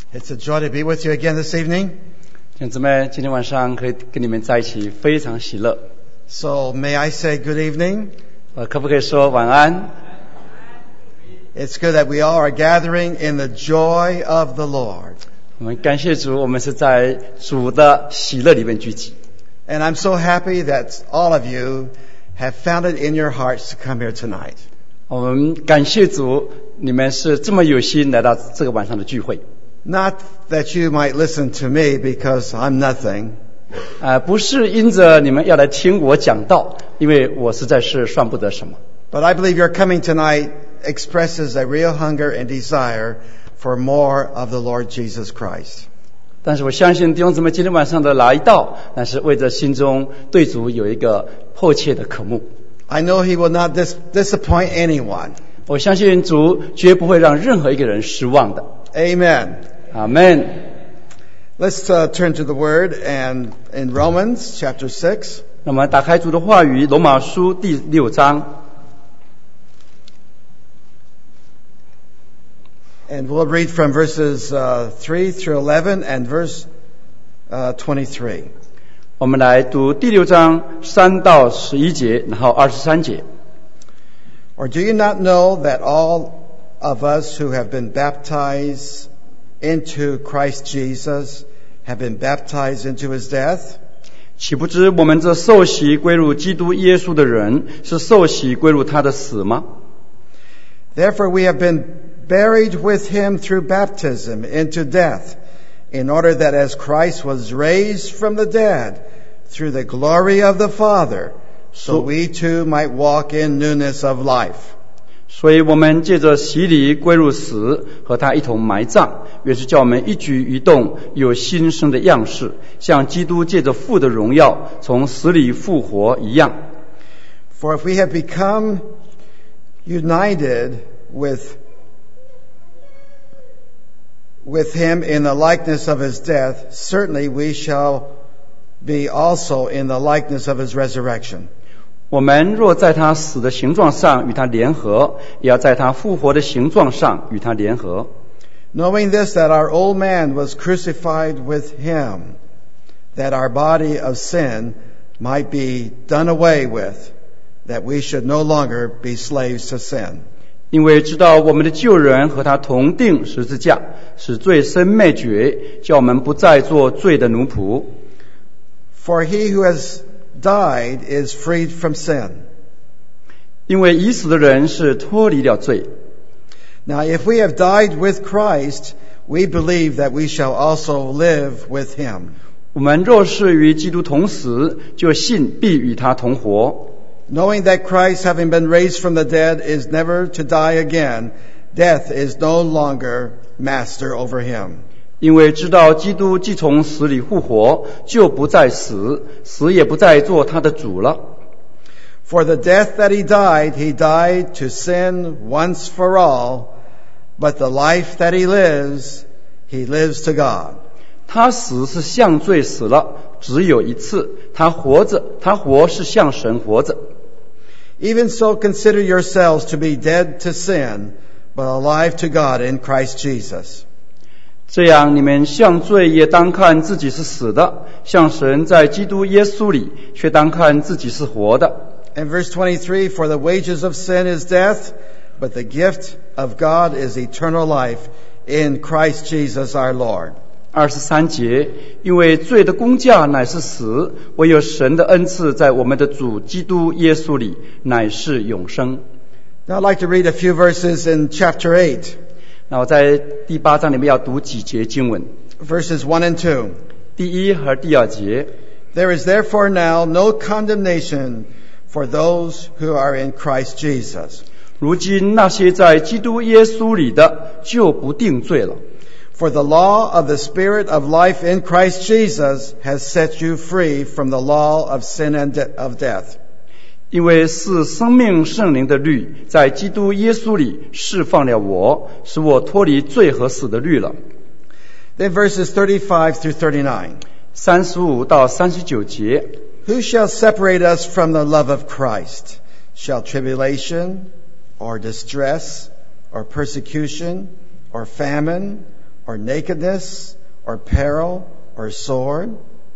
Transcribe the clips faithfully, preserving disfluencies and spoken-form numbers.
It's a joy to be with you again this evening. 弟兄姊妹，今天晚上可以跟你们在一起，非常喜乐。 So may I say good evening? 我可不可以说晚安？ It's good that we all are gathering in the joy of the Lord. 我们感谢主，我们是在主的喜乐里面聚集。 And I'm so happy that all of you have found it in your hearts to come here tonight. 我们感谢主，你们是这么有心来到这个晚上的聚会。 Not that you might listen to me because I'm nothing. 啊、呃，不是因着你们要来听我讲道，因为我实在是算不得什么。 But I believe your coming tonight expresses a real hunger and desire for more of the Lord Jesus Christ. 但是我相信弟兄姊妹今天晚上的来到，那是为着心中对主有一个迫切的渴慕。 I know He will not dis- disappoint anyone. 我相信主绝不会让任何一个人失望的。 Amen. 阿们。 Let's uh, turn to the Word and in Romans chapter six. 那么打开主的话语，罗马书第六章， And we'll read from verses uh, three through eleven and verse uh, twenty-three. 我们来读第六章三到十一节，然后二十三节。 Or do you not know that all of us who have been baptized into Christ Jesus have been baptized into His death? 岂不知我们这受洗归入基督耶稣的人，是受洗归入他的死吗？ Therefore we have been buried with Him through baptism into death, in order that as Christ was raised from the dead through the glory of the Father, so we too might walk in newness of life. 所以我们借着洗礼归入死，和他一同埋葬，原是叫我们一举一动有新生的样式，像基督借着父的荣耀从死里复活一样。 For if we have become united with with Him in the likeness of His death, certainly we shall be also in the likeness of His resurrection. 我们若在他死的形状上与他联合，也要在他复活的形状上与他联合。 Knowing this, that our old man was crucified with Him, that our body of sin might be done away with, that we should no longer be slaves to sin. 因为知道我们的旧人和他同定十字架，使罪身灭绝，叫我们不再做罪的奴仆。 For he who has died is freed from sin. 因为已死的人是脱离了罪。 Now, if we have died with Christ, we believe that we shall also live with Him. 我们若是与基督同死，就信必与他同活。 Knowing that Christ, having been raised from the dead, is never to die again, death is no longer master over Him. 因为知道基督既从死里复活，就不再死，死也不再做他的主了。 For the death that He died, He died to sin once for all, but the life that He lives, He lives to God. 他死是向罪死了，只有一次；他活着，他活是向神活着。 Even so, consider yourselves to be dead to sin, but alive to God in Christ Jesus. 这样，你们向罪也当看自己是死的，向神在基督耶稣里却当看自己是活的。 And verse twenty-three, for the wages of sin is death, but the gift of God is eternal life in Christ Jesus our Lord. 二十三节，因为罪的工价乃是死，唯有神的恩赐在我们的主基督耶稣里乃是永生。 Now I'd like to read a few verses in chapter eight, 那我在第八章里面要读几节经文， verses one and two. 第一和第二节。 There is therefore now no condemnation for those who are in Christ Jesus. 如今那些在基督耶稣里的，就不定罪了。 For the law of the Spirit of life in Christ Jesus has set you free from the law of sin and de- of death. 因为是生命圣灵的律，在基督耶稣里释放了我，使我脱离罪和死的律了。 Then verses thirty-five through thirty-nine. 三十五到三十九节。 Who shall separate us from the love of Christ? Shall tribulation, or distress, or persecution, or famine, or nakedness, or peril, or sword?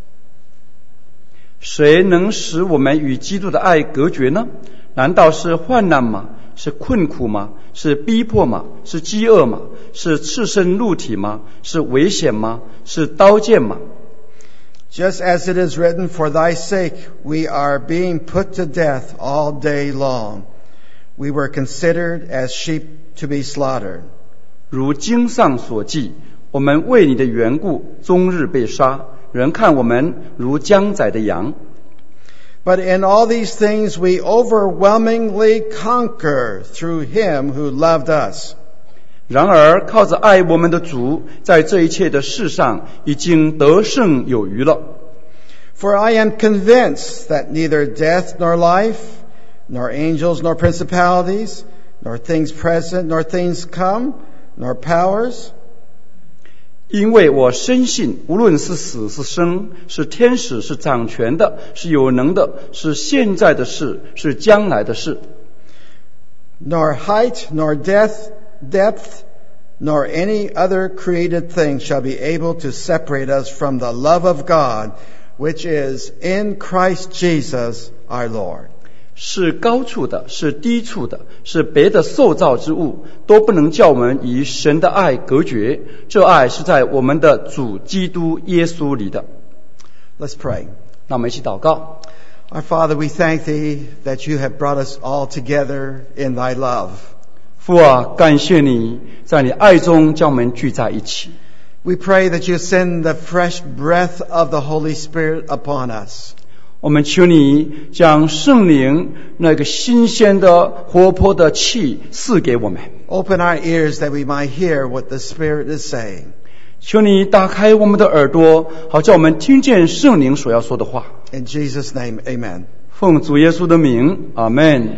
谁能使我们与基督的爱隔绝呢？难道是患难吗？是困苦吗？是逼迫吗？是饥饿吗？是赤身露体吗？是危险吗？是刀剑吗？ Just as it is written, for thy sake we are being put to death all day long. We were considered as sheep to be slaughtered. 如经上所记，我们为你的缘故，终日被杀，人看我们如将宰的羊。 But in all these things we overwhelmingly conquer through him who loved us. 然而靠着爱我们的主，在这一切的事上已经得胜有余了。 For I am convinced that neither death nor life, nor angels nor principalities, nor things present, nor things come, nor powers. 因为我深信，无论是死是生，是天使，是掌权的，是有能的，是现在的事，是将来的事， Nor height, nor depth, depth, nor any other created thing shall be able to separate us from the love of God, which is in Christ Jesus our Lord. 是高处的，是低处的，是别的受造之物，都不能叫我们与神的爱隔绝。这爱是在我们的主基督耶稣里的。 Let's pray. 那我们一起祷告。 Our Father, we thank Thee that You have brought us all together in Thy love. 父啊，感谢你在你爱中将我们聚在一起。 We pray that You send the fresh breath of the Holy Spirit upon us. 我们求你将圣灵那个新鲜的活泼的气赐给我们。 Open our ears that we might hear what the Spirit is saying. 求你打开我们的耳朵，好叫我们听见圣灵所要说的话。 In Jesus' name, amen. 奉主耶稣的名，阿们。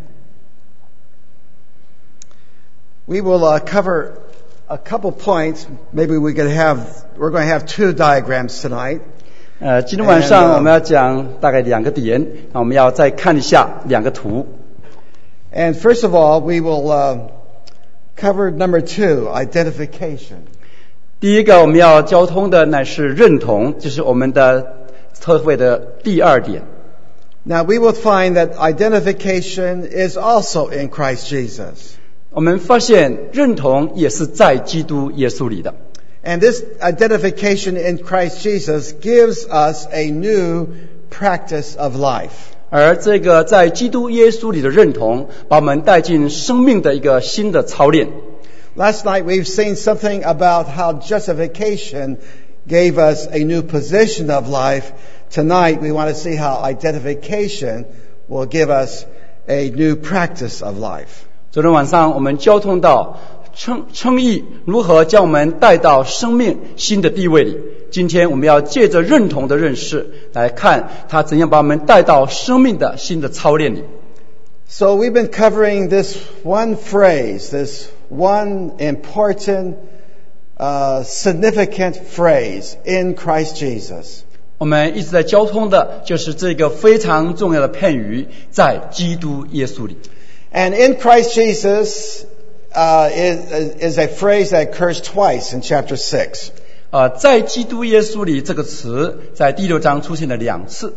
We will uh, cover a couple points. Maybe we could have, we're going to have two diagrams tonight. 呃，今天晚上我们要讲大概两个点，那我们要再看一下两个图。 And first of all, we will uh, cover number two, identification. 第一个我们要交通的乃是认同，这是我们的特会的第二点。 Now we will find that identification is also in Christ Jesus. 我们发现认同也是在基督耶稣里的。 And this identification in Christ Jesus gives us a new practice of life. 而这个在基督耶稣里的认同，把我们带进生命的一个新的操练。 Last night we've seen something about how justification gave us a new position of life. Tonight we want to see how identification will give us a new practice of life. 昨天晚上我们交通到称称义如何将我们带到生命新的地位里。今天我们要借着认同的认识来看他怎样把我们带到生命的新的操练里。 So we've been covering this one phrase, this one important, uh, significant phrase in Christ Jesus. 我们一直在交通的就是这个非常重要的片语，在基督耶稣里。 And in Christ Jesus uh, is, is a phrase that occurs twice in chapter six. 呃，在基督耶稣里这个词在第六章出现了两次。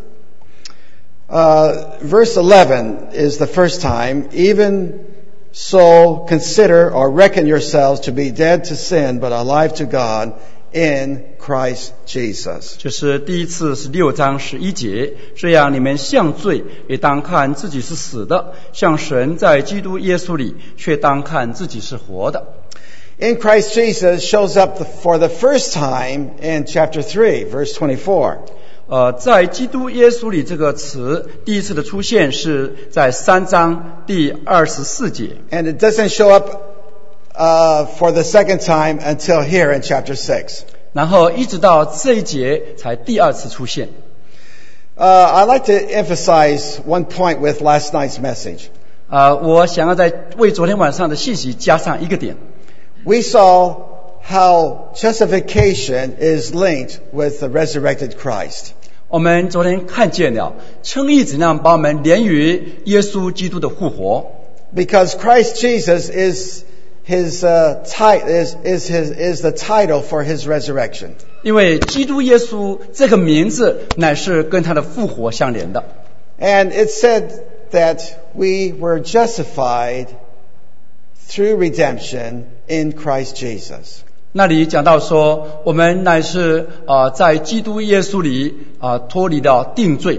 Uh, verse eleven is the first time. Even so, consider or reckon yourselves to be dead to sin, but alive to God in Christ Jesus. 这是第一次是六章十一节，这样你们向罪也当看自己是死的，向神在基督耶稣里却当看自己是活的。 In Christ Jesus shows up for the first time in chapter three, verse twenty-four. 呃，在基督耶稣里这个词第一次的出现是在三章第二十四节。 And it doesn't show up uh, for the second time until here in chapter six. 然后一直到这一节才第二次出现。 Uh, I'd like to emphasize one point with last night's message. 呃，我想要在为昨天晚上的信息加上一个点。 We saw how justification is linked with the resurrected Christ. 我们昨天看见了称义怎样把我们连于耶稣基督的复活。 Because Christ Jesus is his uh, ti- is is his is the title for his resurrection. 因为基督耶稣这个名字乃是跟他的复活相连的。 And it said that we were justified through redemption in Christ Jesus. 那里讲到说，我们乃是啊、呃、在基督耶稣里啊、呃、脱离了定罪。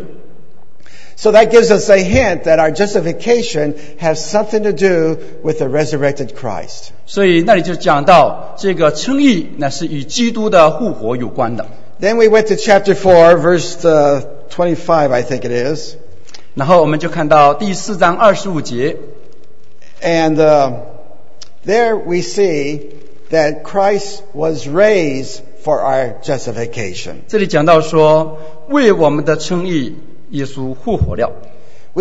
So that gives us a hint that our justification has something to do with the resurrected Christ. 所以那里就讲到这个称义乃是与基督的复活有关的。 Then we went to chapter four, verse uh, twenty-five, I think it is. 然后我们就看到第四章二十五节。 And uh, there we see that Christ was raised for our justification. 这里讲到说，为我们的称义，耶稣复活了。 We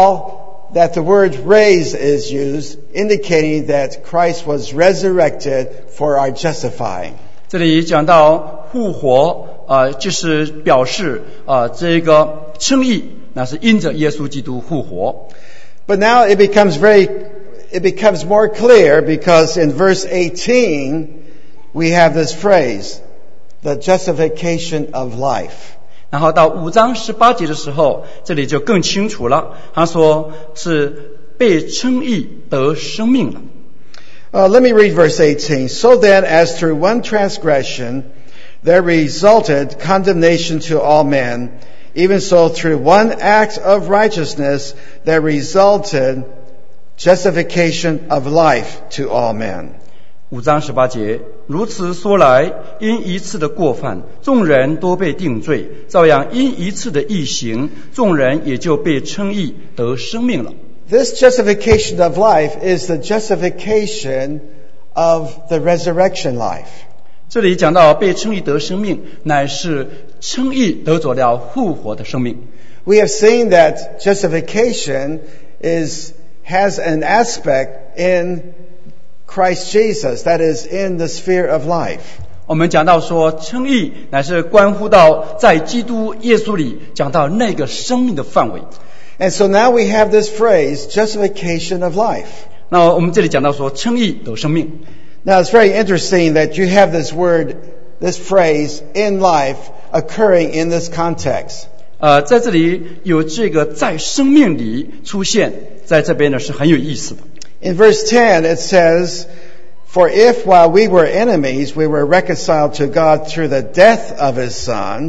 saw that the word raised is used, indicating that Christ was resurrected for our justifying. 这里讲到复活，呃，就是表示呃这个称义，那是因着耶稣基督复活。 But now it becomes very, it becomes more clear because in verse eighteen we have this phrase, the justification of life. 然后到五章十八节的时候，这里就更清楚了。他说是被称义得生命了。 Uh, let me read verse eighteen. So then, as through one transgression there resulted condemnation to all men, even so through one act of righteousness there resulted justification of life to all men. 五章十八节，如此说来，因一次的过犯，众人都被定罪；照样因一次的义行，众人也就被称义得生命了。 This justification of life is the justification of the resurrection life. 这里讲到被称义得生命，乃是称义得着了复活的生命。 We have seen that justification is has an aspect in Christ Jesus, that is in the sphere of life. 我们讲到说，称义乃是关乎到在基督耶稣里讲到那个生命的范围。 And so now we have this phrase, justification of life. 那我们这里讲到说，称义得生命。 Now it's very interesting that you have this word, this phrase, in life, occurring in this context. 呃，在这里有这个在生命里出现，在这边呢是很有意思的。 In verse ten it says, For if while we were enemies we were reconciled to God through the death of His Son,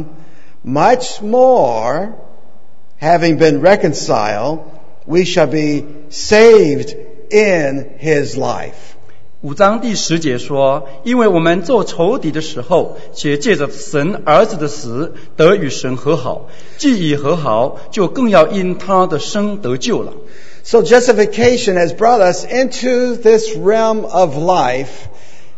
much more, having been reconciled, we shall be saved in His life. 五章第十节说，因为我们做仇敌的时候，且借着神儿子的死得与神和好，既已和好，就更要因他的生得救了。 So justification has brought us into this realm of life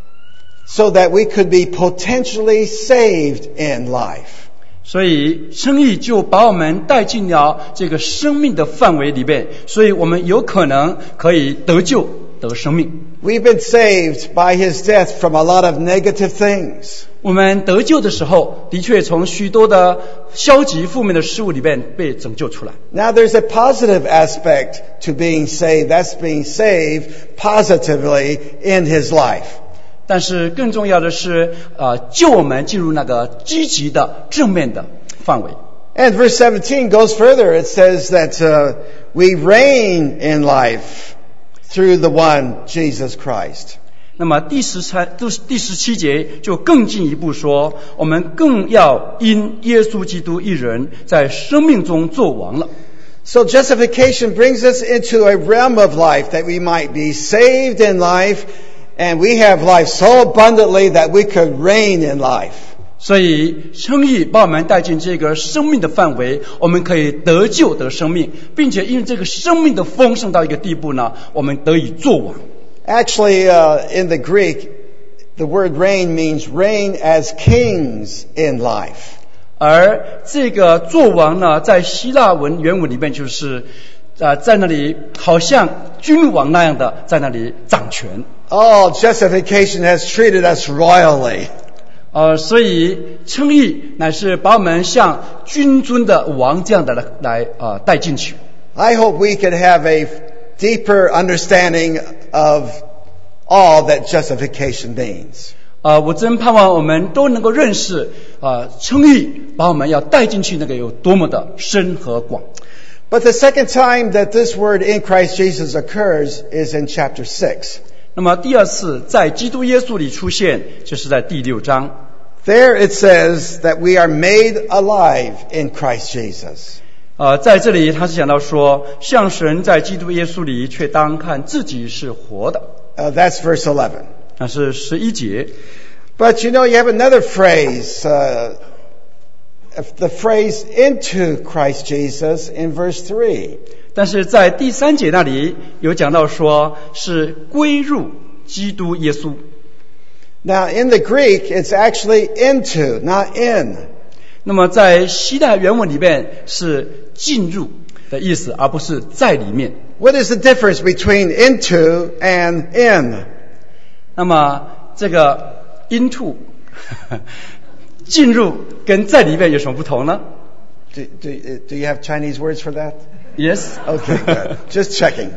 so that we could be potentially saved in life. 所以称义就把我们带进了这个生命的范围里面，所以我们有可能可以得救得生命。 We've been saved by His death from a lot of negative things. 我们得救的时候，的确从许多的消极负面的事物里面被拯救出来。 Now there's a positive aspect to being saved. That's being saved positively in His life. 但是更重要的是，呃，救我们进入那个积极的正面的范围。 And verse seventeen goes further. It says that uh, we reign in life through the one, Jesus Christ. 那么第十三、第十七节就更进一步说，我们更要因耶稣基督一人在生命中作王了。 So justification brings us into a realm of life that we might be saved in life, and we have life so abundantly that we could reign in life. 所以称义把我们带进这个生命的范围，我们可以得救得生命，并且因为这个生命的丰盛到一个地步呢，我们得以作王。 Actually, uh, in the Greek, the word reign means reign as kings in life. 而这个作王呢，在希腊文原文里面就是呃，在那里好像君王那样的在那里掌权。 Oh, justification has treated us royally. 呃，所以称义乃是把我们像君尊的王这样的来来呃带进去。 I hope we could have a deeper understanding of all that justification means. 呃，我真盼望我们都能够认识，呃，称义把我们要带进去那个有多么的深和广。 But the second time that this word in Christ Jesus occurs is in chapter six. 那么第二次在基督耶稣里出现，就是在第六章。 There it says that we are made alive in Christ Jesus. 呃，在这里他是讲到说，像神在基督耶稣里，却当看自己是活的。 Uh, that's verse eleven. 那是十一节。 But you know, you have another phrase, uh, the phrase into Christ Jesus in verse three. 但是在第三节那里有讲到说是归入基督耶稣。 Now in the Greek, it's actually into, not in. 那么在希腊原文里面是进入的意思，而不是在里面。 What is the difference between into and in? 那么这个 into 进入跟在里面有什么不同呢？ Do, do, do you have Chinese words for that? Yes. Okay, good. Just checking.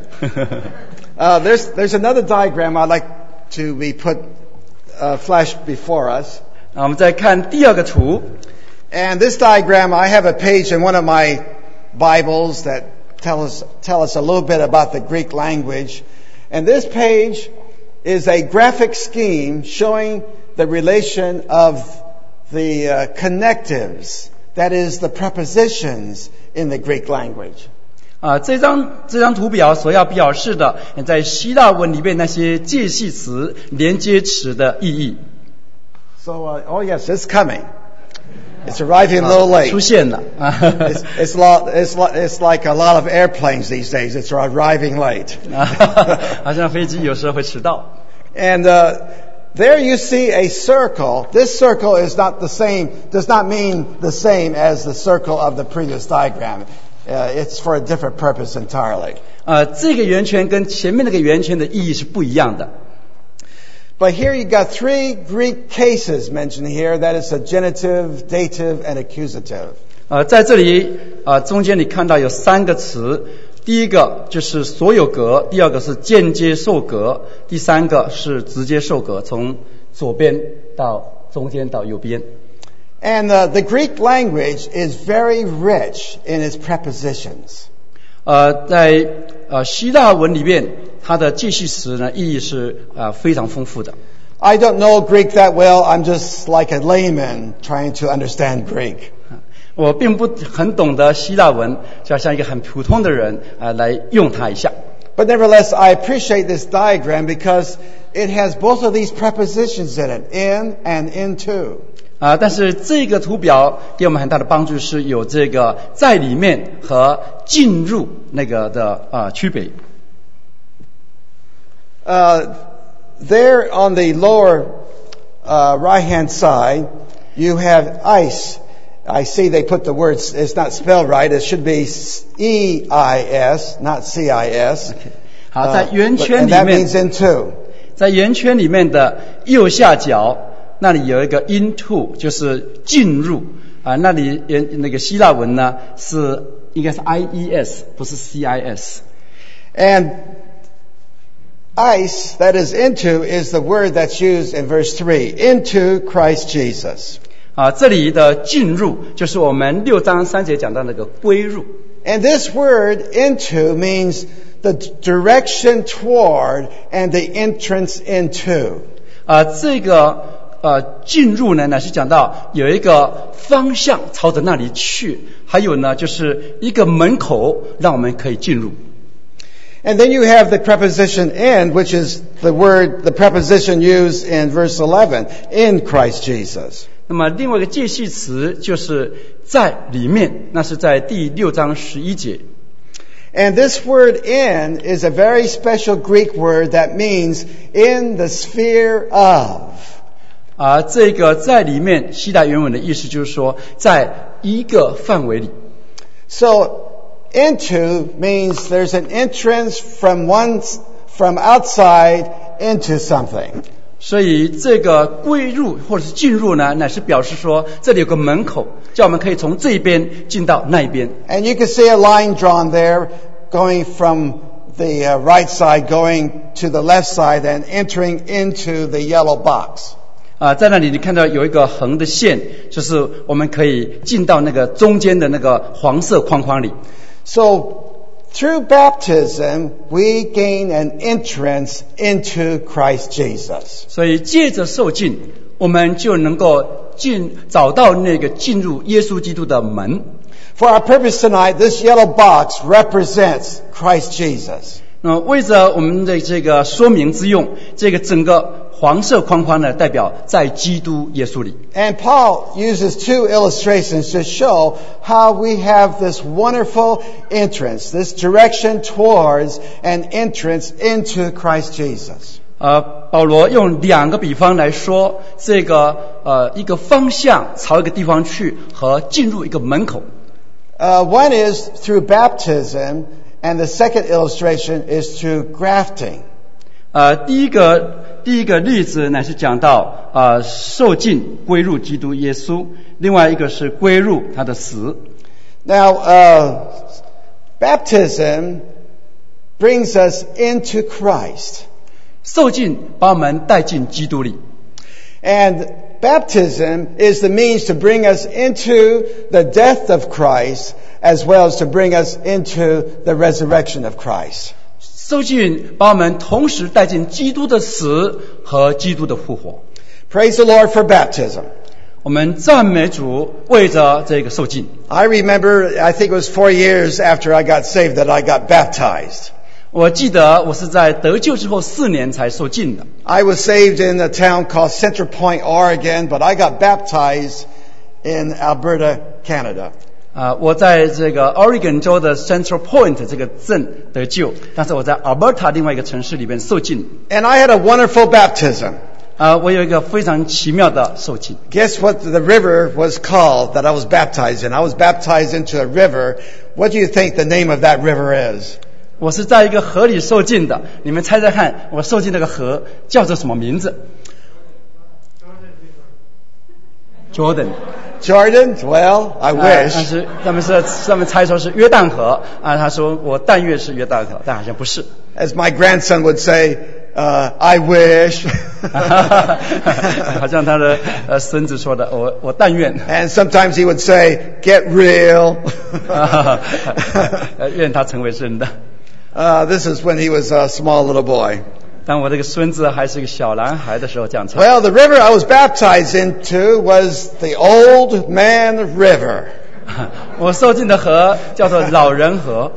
Uh, there's, there's another diagram I'd like to be put, uh, flashed before us. 我们再看第二个图。 And this diagram, I have a page in one of my Bibles that tell us, tell us a little bit about the Greek language. And this page is a graphic scheme showing the relation of the uh, connectives, that is the prepositions in the Greek language. 啊，这张这张图表所要表示的，在希腊文里面那些介系词、连接词的意义。 So, uh, oh yes, it's coming. It's arriving a little late. 出现了。 it's, it's, lot, it's, it's like a lot of airplanes these days. It's arriving late. 好像飞机有时候会迟到。 And uh, there you see a circle. This circle is not the same, does not mean the same as the circle of the previous diagram. Uh, it's for a different purpose entirely. 呃，这个圆圈跟前面那个圆圈的意义是不一样的。 But here you got three Greek cases mentioned here. That is a genitive, dative, and accusative. 呃，在这里，呃，中间你看到有三个词，第一个就是所有格，第二个是间接受格，第三个是直接受格，从左边到中间到右边。 And uh, the Greek language is very rich in its prepositions. 呃，在呃希腊文里面，它的介系词呢意义是呃非常丰富的。 I don't know Greek that well. I'm just like a layman trying to understand Greek. 我并不很懂得希腊文，就要像一个很普通的人啊、呃、来用它一下。 But nevertheless, I appreciate this diagram because it has both of these prepositions in it, in and into. 啊、呃，但是这个图表给我们很大的帮助，是有这个在里面和进入那个的啊、呃、区别。 Uh, there on the lower uh, right-hand side, you have ice. I see they put the words, it's not spelled right. It should be E I S, not C I S. Okay. 好，在圆圈 Uh, 里 and that 面， means into. 在圆圈里面的右下角那里有一个 into， 就是进入啊、呃，那里那个希腊文呢是应该是 I E S， 不是 C I S。 And ice, that is into, is the word that's used in verse three, into Christ Jesus. 啊，这里的进入就是我们六章三节讲到那个归入。 And this word into means the direction toward and the entrance into. 啊，这个呃进入呢，乃是讲到有一个方向朝着那里去，还有呢就是一个门口让我们可以进入。 And then you have the preposition in, which is the word, the preposition used in verse eleven, in Christ Jesus. 那么另外一个介系词就是在里面，那是在第六章十一节。 And this word in is a very special Greek word that means in the sphere of. 啊，这个在里面希腊原文的意思就是说，在一个范围里。 So into means there's an entrance from one, from outside into something. 所以这个归入或者是进入呢，乃是表示说这里有个门口，叫我们可以从这一边进到那一边。 And you can see a line drawn there going from the uh, right side going to the left side and entering into the yellow box. 啊，在那里你看到有一个横的线，就是我们可以进到那个中间的那个黄色框框里。 So through baptism, we gain an entrance into Christ Jesus. 所以借着受浸，我们就能够进找到那个进入耶稣基督的门。 For our purpose tonight, this yellow box represents Christ Jesus. 那为着我们的这个说明之用，这个整个黄色框框呢，代表在基督耶稣里。 And Paul uses two illustrations to show how we have this wonderful entrance, this direction towards an entrance into Christ Jesus. 呃，保罗用两个比方来说，这个呃一个方向朝一个地方去和进入一个门口。 Uh, one is through baptism, and the second illustration is through grafting. 呃，第一个第一个例子乃是讲到呃受浸归入基督耶稣，另外一个是归入他的死。 Now, uh, baptism brings us into Christ. 受浸把我们带进基督里。 And baptism is the means to bring us into the death of Christ as well as to bring us into the resurrection of Christ. 受浸把我们同时带进基督的死和基督的复活。 Praise the Lord for baptism. 我们赞美主，为着这个受浸。 I remember, I think it was four years after I got saved that I got baptized. 我记得我是在得救之后四年才受浸的。 I was saved in a town called Center Point, Oregon, but I got baptized in Alberta, Canada. 啊、呃，我在这个 Oregon 州的 Central Point 这个镇得救，但是我在 Alberta 另外一个城市里面受浸。 And I had a wonderful baptism. 啊、呃，我有一个非常奇妙的受浸。 Guess what the river was called that I was baptized in? I was baptized into a river. What do you think the name of that river is? 我是在一个河里受浸的，你们猜猜看，我受浸那个河叫做什么名字 ？Jordan。 Jordan? Well, I 啊、 wish. 但是他们是他们猜说是约旦河啊，他说我但愿是约旦河，但好像不是。 As my grandson would say, uh, I wish. 好像他的呃孙子说的，我我但愿。 And sometimes he would say, get real. 愿他成为真的。 Uh, this is when he was a small little boy. 当我这个孙子还是个小男孩的时候，这样唱。 Well, the river I was baptized into was the Old Man River. 我受浸的河叫做老人河。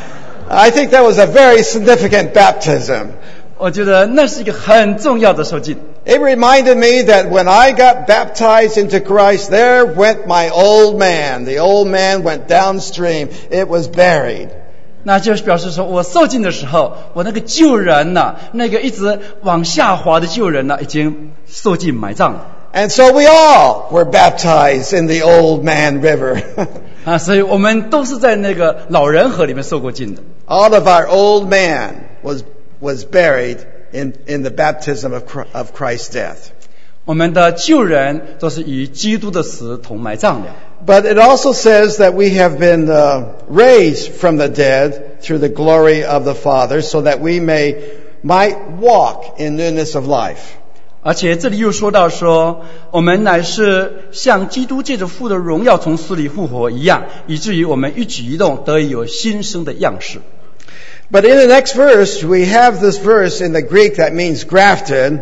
I think that was a very significant baptism. 我觉得那是一个很重要的受浸。 It reminded me that when I got baptized into Christ, there went my old man. The old man went downstream. It was buried. 那就是表示说，我受浸的时候，我那个旧人呢、啊，那个一直往下滑的旧人呢、啊，已经受浸埋葬了。 And so we all were baptized in the Old Man River. 啊，所以我们都是在那个老人河里面受过浸的。 All of our old man was was buried in in the baptism of of Christ's death. 我们的旧人都是与基督的死同埋葬了。 But it also says that we have been uh, raised from the dead through the glory of the Father, so that we may might walk in newness of life. 而且这里又说到说，我们乃是像基督借着父的荣耀从死里复活一样，以至于我们一举一动得以有新生的样式。 But in the next verse, we have this verse in the Greek that means grafted.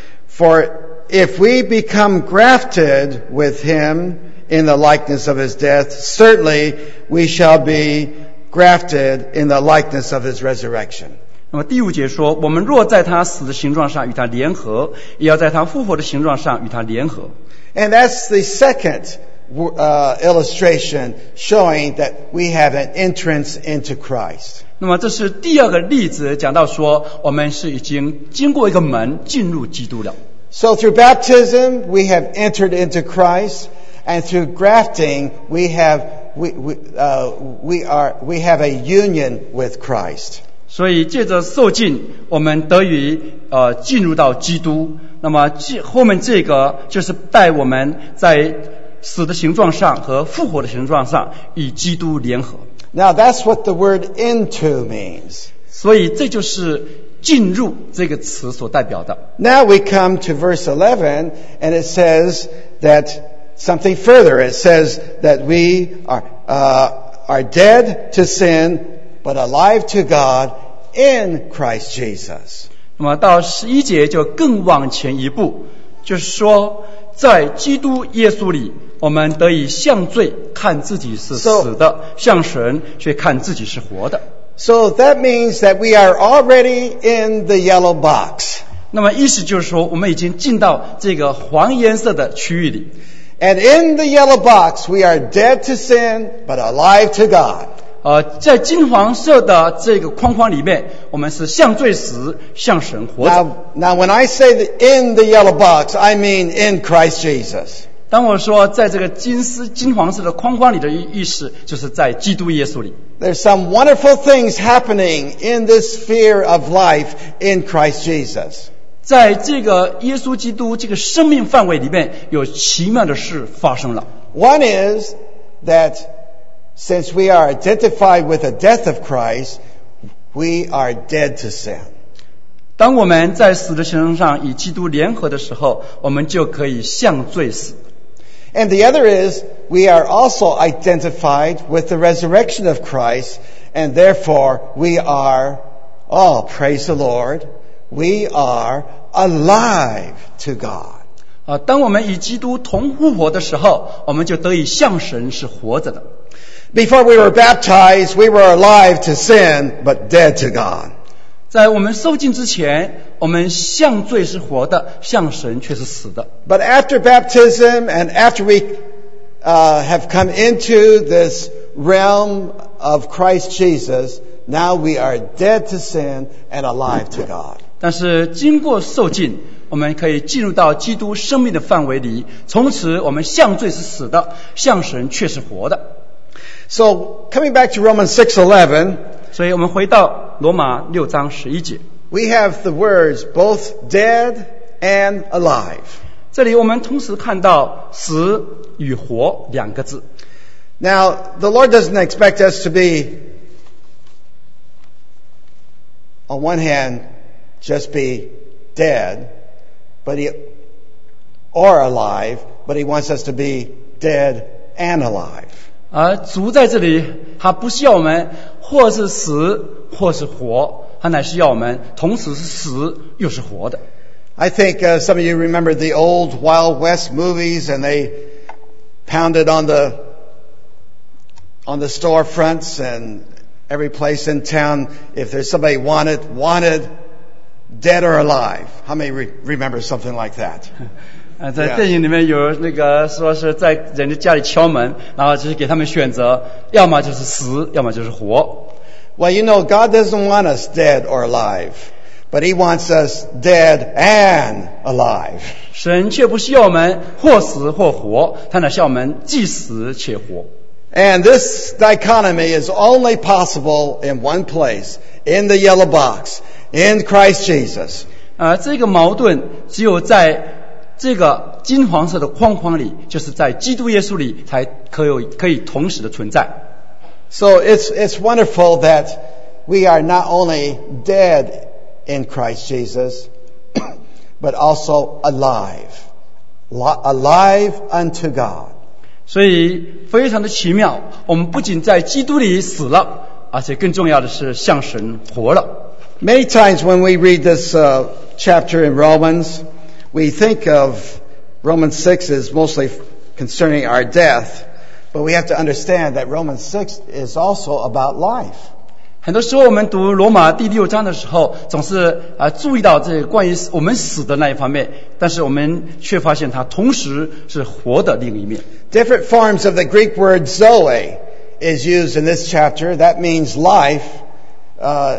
For if we become grafted with him in the likeness of his death, certainly we shall be grafted in the likeness of his resurrection. 那么第五节说，我们若在他死的形状上与他联合，也要在他复活的形状上与他联合。 And that's the second uh, illustration showing that we have an entrance into Christ. 那么这是第二个例子，讲到说我们是已经经过一个门进入基督了。 So through baptism we have entered into Christ, and through grafting we have we we, uh, we are we have a union with Christ. 所以借着受浸，我们得以呃进入到基督。那么后面这个就是带我们在死的形状上和复活的形状上与基督联合。 Now that's what the word into means. 所以这就是进入这个词所代表的。 Now we come to verse eleven, and it says that something further. It says that we are, uh, are dead to sin, but alive to God in Christ Jesus. 那么到十一节就更往前一步，就是说在基督耶稣里，我们得以向罪看自己是死的，向神却看自己是活的。 So that means that we are already in the yellow box. 那么意思就是说，我们已经进到这个黄颜色的区域里。 And in the yellow box, we are dead to sin, but alive to God. 呃，在金黄色的这个框框里面，我们是向罪死，向神活着。 Now, now when I say that in the yellow box, I mean in Christ Jesus. 当我说在这个金丝金黄色的框框里的意思，就是在基督耶稣里。 There's some wonderful things happening in this sphere of life in Christ Jesus. 在这个耶稣基督这个生命范围里面，有奇妙的事发生了。 One is that since we are identified with the death of Christ, we are dead to sin. 当我们在死的身上与基督联合的时候，我们就可以向罪死。 And the other is, we are also identified with the resurrection of Christ, and therefore we are, oh, praise the Lord, we are alive to God. 啊，当我们与基督同复活的时候，我们就得以向神是活着的。 Before we were baptized, we were alive to sin, but dead to God. 在我们受浸之前，我们向罪是活的，向神却是死的。 But after baptism and after we uh, have come into this realm of Christ Jesus, now we are dead to sin and alive to God. 但是经过受浸，我们可以进入到基督生命的范围里，从此我们向罪是死的，向神却是活的。 So coming back to Romans six eleven, 所以我们回到罗马六章十一节， we have the words both dead and alive. 这里我们同时看到死与活两个字。 Now, the Lord doesn't expect us to be, on one hand, just be dead, but he, or alive, but he wants us to be dead and alive. 而主在这里，他不需要我们或是死或是活，他乃是要我们同时是死又是活的。 I think uh, some of you remember the old Wild West movies, and they pounded on the on the storefronts and every place in town. If there's somebody wanted, wanted, dead or alive. How many re- remember something like that? 啊，在电影里面有那个说是在人家家里敲门，然后就是给他们选择，要么就是死，要么就是活。 Well, you know, God doesn't want us dead or alive, but He wants us dead and alive. 神却不需要我们或死或活，他乃需要我们既死且活。 And this dichotomy is only possible in one place, in the yellow box, in Christ Jesus. 啊，这个矛盾只有在这个金黄色的框框里，就是在基督耶稣里才可有可以同时的存在。 So it's it's wonderful that we are not only dead in Christ Jesus, but also alive, alive unto God. 所以非常的奇妙，我们不仅在基督里死了，而且更重要的是向神活了。 Many times when we read this uh, chapter in Romans, we think of Romans six as mostly concerning our death, but we have to understand that Romans six is also about life. 很多时候我们读罗马第六章的时候，总是啊注意到这个关于我们死的那一方面，但是我们却发现它同时是活的另一面。 Different forms of the Greek word zoe is used in this chapter. That means life. Uh,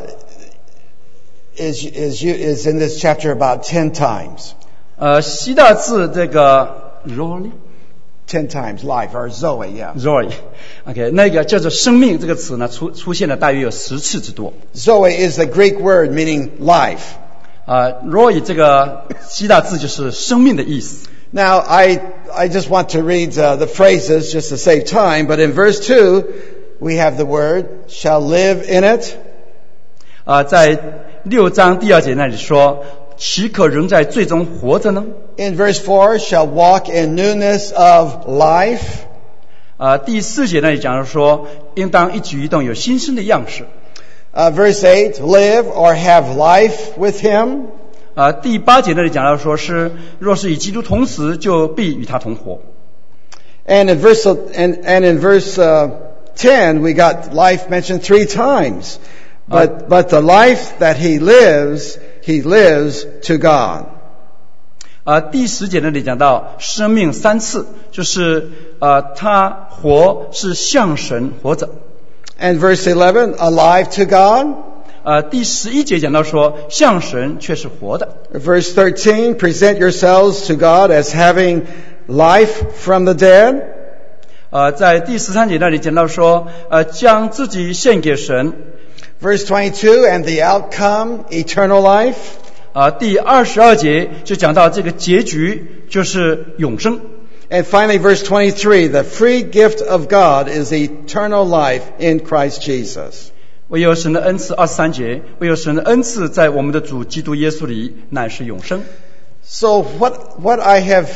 is is is in this chapter about ten times. 呃，希腊字这个 Zoe Ten times life or zoe, yeah. Zoe，OK， 那个叫做生命这个词呢，出出现了大约有十次之多。 Zoe is the Greek word meaning life. 啊 ，Zoe 这个希腊字就是生命的意思。 Now, I I just want to read uh, the phrases just to save time, but in verse two, we have the word shall live in it. 啊、呃，在六章第二节那里说，岂可仍在罪中活着呢？ In verse four, shall walk in newness of life. 啊、呃，第四节那里讲说，应当一举一动有新生的样式。 Uh, verse eight, live or have life with him. 啊、呃，第八节那里讲到说是，若是与基督同死，就必与他同活。 And in verse and and in verse uh, ten, we got life mentioned three times. But but the life that he lives, he lives to God. 啊、呃，第十节那里讲到生命三次，就是呃，他活是向神活着。 And verse eleven, alive to God. 呃，第十一节讲到说，向神却是活的。 Verse thirteen, present yourselves to God as having life from the dead. 呃，在第十三节那里讲到说，呃，将自己献给神。 Verse twenty-two, and the outcome, eternal life. 啊、呃，第二十二节就讲到这个结局就是永生。 And finally, verse twenty-three, the free gift of God is eternal life in Christ Jesus. 唯有神的恩赐，二十三节，唯有神的恩赐在我们的主基督耶稣里乃是永生。 So what what I have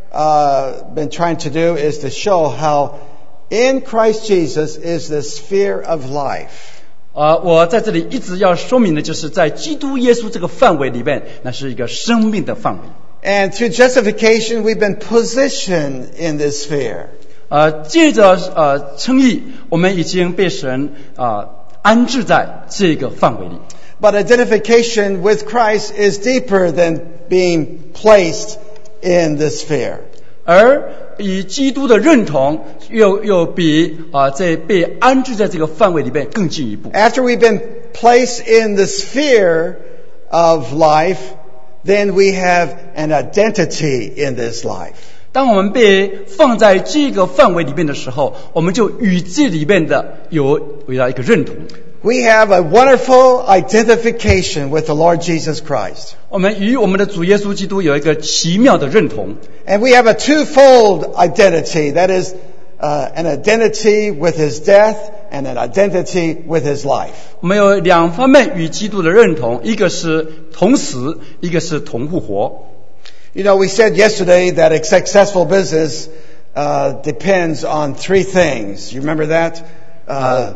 uh, been trying to do is to show how in Christ Jesus is the sphere of life. 啊、呃，我在这里一直要说明的就是，在基督耶稣这个范围里面，那是一个生命的范围。 And through justification, we've been positioned in this sphere. 呃，借着呃称义，我们已经被神啊、呃、安置在这个范围里。 But identification with Christ is deeper than being placed in the sphere. 而以基督的认同又又比啊、呃、这被安置在这个范围里面更进一步。 After we've been placed in the sphere of life, then we have an identity in this life. 当我们被放在这个范围里面的时候，我们就与这里面的有有到一个认同。 We have a wonderful identification with the Lord Jesus Christ. 我们与我们的主耶稣基督有一个奇妙的认同。 And we have a twofold identity. That is uh, an identity with his death and an identity with his life. 我们有两方面与基督的认同，一个是同死，一个是同复活。 You know, we said yesterday that a successful business uh, depends on three things. You remember that? Uh,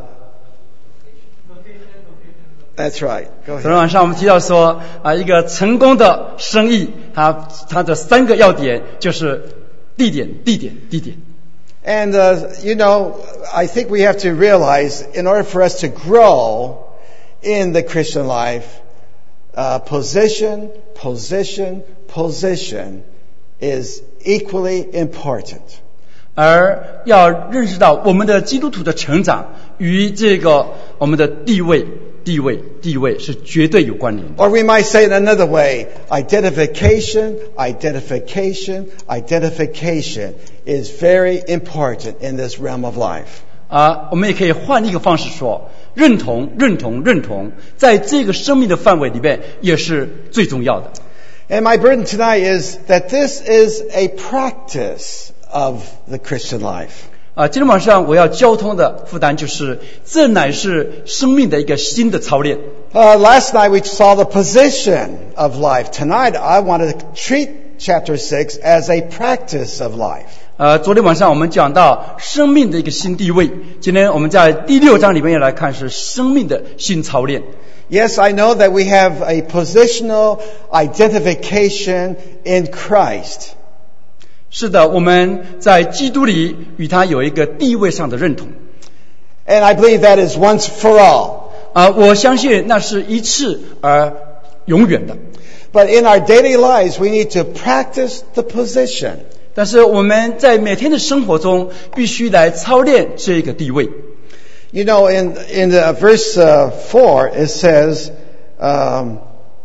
That's right. Go 昨天 ahead. 晚上我们提到说啊，一个成功的生意，它它的三个要点就是地点、地点、地点。 And, uh, you know, I think we have to realize in order for us to grow in the Christian life, uh, position, position, position is equally important. 而要认识到我们的基督徒的成长与这个我们的地位、地位、地位是绝对有关联的。 Or we might say it another way, identification, identification, identification is very important in this realm of life. 啊，我们也可以换一个方式说，认同、认同、认同，在这个生命的范围里面也是最重要的。 And my burden tonight is that this is a practice of the Christian life. 啊，今天晚上我要交通的负担就是，这乃是生命的一个新的操练。 Uh, last night we saw the position of life. Tonight I want to treat chapter six as a practice of life. 呃，昨天晚上我们讲到生命的一个新地位，今天我们在第六章里面要来看是生命的新操练。 Yes, I know that we have a positional identification in Christ. 是的，我们在基督里与他有一个地位上的认同。 And I believe that is once for all. 啊，我相信那是一次而永远的。 But in our daily lives, we need to practice the position. 但是我们在每天的生活中必须来操练这个地位。 You know, in in the verse uh, four, it says, um,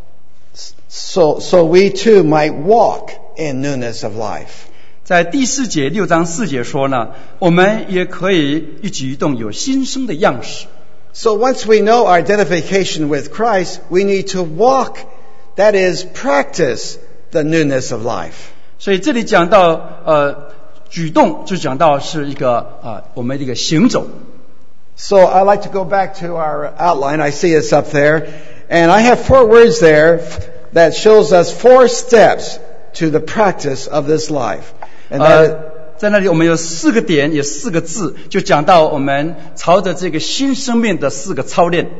"So so we too might walk in newness of life." 在第四节六章四节说呢，我们也可以一举一动有新生的样式。 So once we know our identification with Christ, we need to walk, that is, practice the newness of life. 所以这里讲到呃举动，就讲到是一个啊、呃、我们的一个行走。 So I like to go back to our outline. I see it's up there. And I have four words there that shows us four steps to the practice of this life. And that is, 在那里我们有四个点，有四个字，就讲到我们朝着这个新生命的四个操练。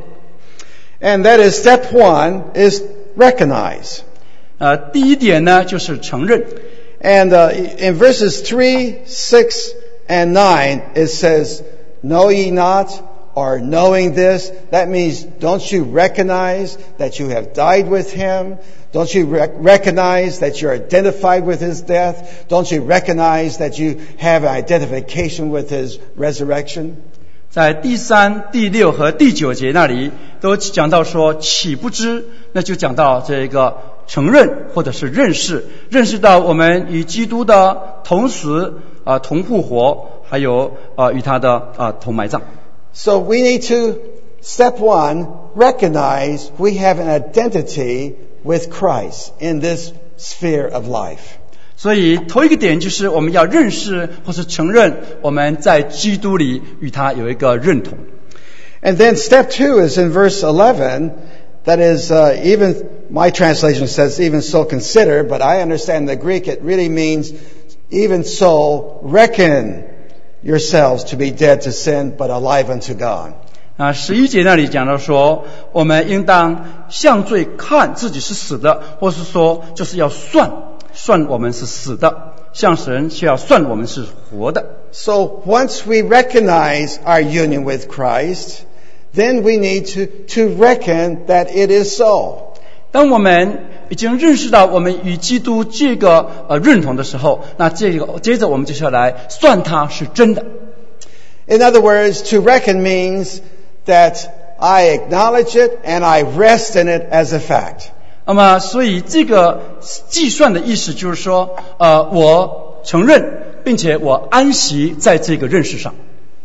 And that is step one is recognize. 呃，第一点呢就是承认。 And uh, in verses three, six, and nine, it says, "Know ye not," or knowing this. That means, don't you recognize that you have died with Him? Don't you rec- recognize that you're identified with His death? Don't you recognize that you have an identification with His resurrection? 在第三、第六和第九节那里都讲到说，岂不知？那就讲到这个承认或者是认识，认识到我们与基督的同死啊、呃、同复活，还有啊、呃、与他的啊、呃、同埋葬。 So we need to, step one, recognize we have an identity with Christ in this sphere of life. 所以头一个点就是我们要认识或是承认我们在基督里与他有一个认同。 And then step two is in verse eleven. That is, uh, even, my translation says, even so consider, but I understand the Greek, it really means, even so reckon yourselves to be dead to sin, but alive unto God. 啊，十一节那里讲到说，我们应当向罪看自己是死的，或是说就是要算算我们是死的，向神却要算我们是活的。 So once we recognize our union with Christ, then we need to, to reckon that it is so. 当我们已经认识到我们与基督这个呃认同的时候，那这个接着我们就是要来算它是真的。 In other words, to reckon means that I acknowledge it and I rest in it as a fact. 那么，所以这个计算的意思就是说，呃，我承认，并且我安息在这个认识上。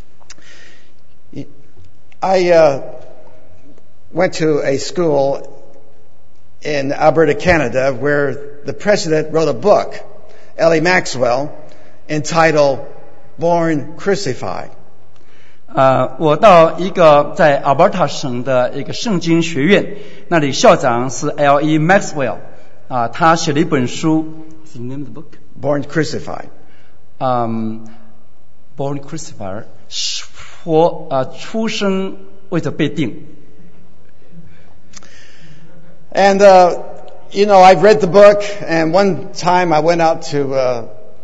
I uh, went to a school in Alberta, Canada, where the president wrote a book, Ellie Maxwell, entitled "Born Crucified." 呃，我到一个在 Alberta 省的一个圣经学院，那里校长是 L E Maxwell 啊、呃，他写了一本书。What's the name of the book? Born Crucified. Um, Born Crucified. 活啊、呃，出生为着被定。 And uh, you know, I've read the book, and one time I went out to uh,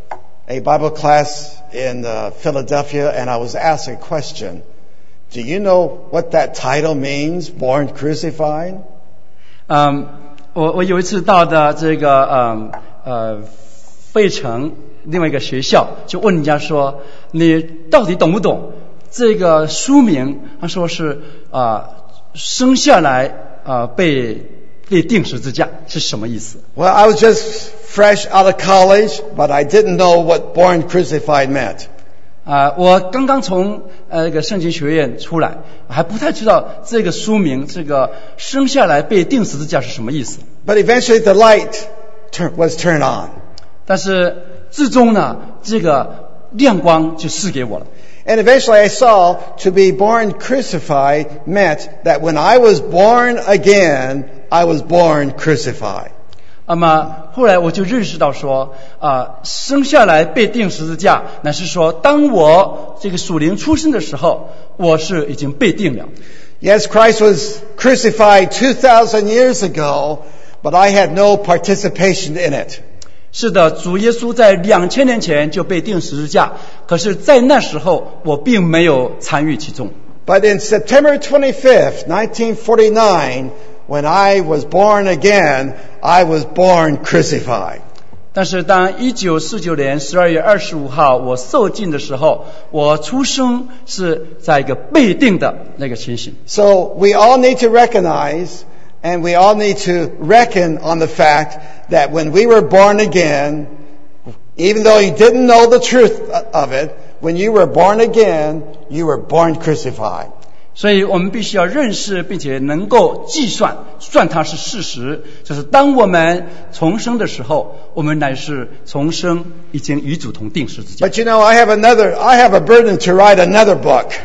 a Bible class in uh, Philadelphia, and I was asked a question. Do you know what that title means, Born Crucified? 嗯，我我有一次到的这个嗯呃费城另外一个学校，就问人家说，你到底懂不懂这个书名？他说是啊、呃、生下来啊、呃、被被钉十字架是什么意思？ Well, I was just fresh out of college, but I didn't know what Born Crucified meant. 啊、呃，我刚刚从呃一个圣经学院出来，还不太知道这个书名，这个生下来被钉十字架是什么意思。 But eventually the light turn, was turned on. 但是最终呢，这个亮光就赐给我了。 And eventually I saw to be born crucified meant that when I was born again, I was born crucified. 那么后来我就认识到说，啊、呃，生下来被钉十字架，乃是说，当我这个属灵出生的时候，我是已经被钉了。 Yes, Christ was crucified two thousand years ago, but I had no participation in it. 是的，主耶稣在两千年前就被钉十字架，可是在那时候我并没有参与其中。 But in September twenty-fifth, nineteen forty-nine, when I was born again, I was born crucified. 但是当一九四九年十二月二十五号我受浸的时候，我出生是在一个被钉的那个情形。 So we all need to recognize and we all need to reckon on the fact that when we were born again, even though you didn't know the truth of it, when you were born again, you were born crucified. 所以我们必须要认识并且能够计算，算它是事实，就是当我们重生的时候，我们乃是重生已经与主同定十字架。 But you know, I have another, I have a burden to write another book.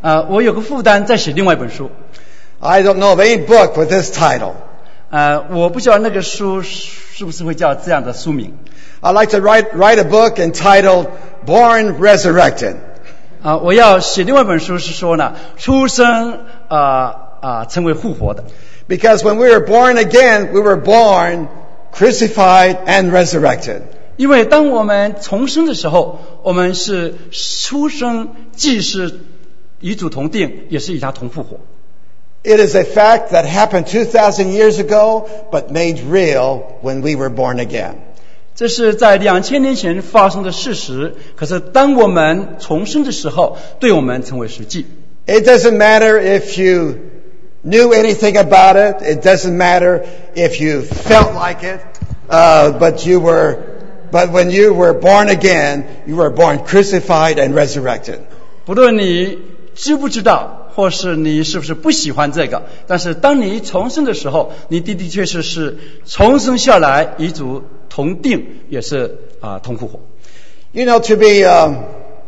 呃，我有个负担在写另外一本书。 I don't know of any book with this title. 呃，我不知道那个书是不是会叫这样的书名。 I'd like to write write a book entitled Born Resurrected. 啊、呃，我要写另外一本书是说呢，出生啊啊、呃呃、成为复活的。 Because when we were born again, we were born crucified and resurrected. 因为当我们重生的时候，我们是出生既是与主同定，也是与他同复活。 It is a fact that happened two thousand years ago, but made real when we were born again. 这是在两千年前发生的事实，可是当我们重生的时候，对我们成为实际。 It doesn't matter if you knew anything about it. It doesn't matter if you felt like it. Uh, but you were, but when you were born again, you were born crucified and resurrected. 不论你知不知道，或是你是不是不喜欢这个，但是当你重生的时候，你的的确确是重生下来，与主同定，也是啊、呃、同复活。 You know, to be um,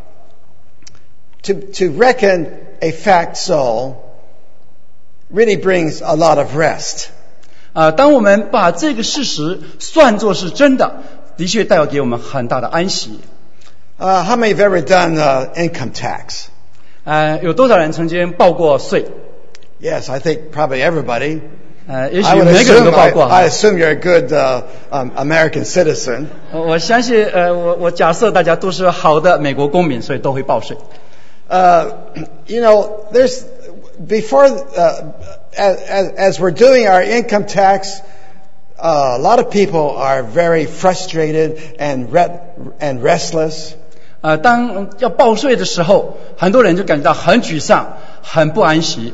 to to reckon a fact so really brings a lot of rest. 啊、呃，当我们把这个事实算作是真的，的确带给我们很大的安息。 Uh, how many have ever done uh, income tax? 呃，有多少人曾经报过税？ Yes, I think probably everybody. 呃，也许 I would 每个人 assume, 都报 I, 过。 I assume you're a good uh, um, American citizen. 我我相信，呃，我我假设大家都是好的美国公民，所以都会报税。 Uh, you know, there's before uh, as, as we're doing our income tax, uh, a lot of people are very frustrated and re- and restless. 呃，当要报税的时候，很多人就感觉到很沮丧、很不安息。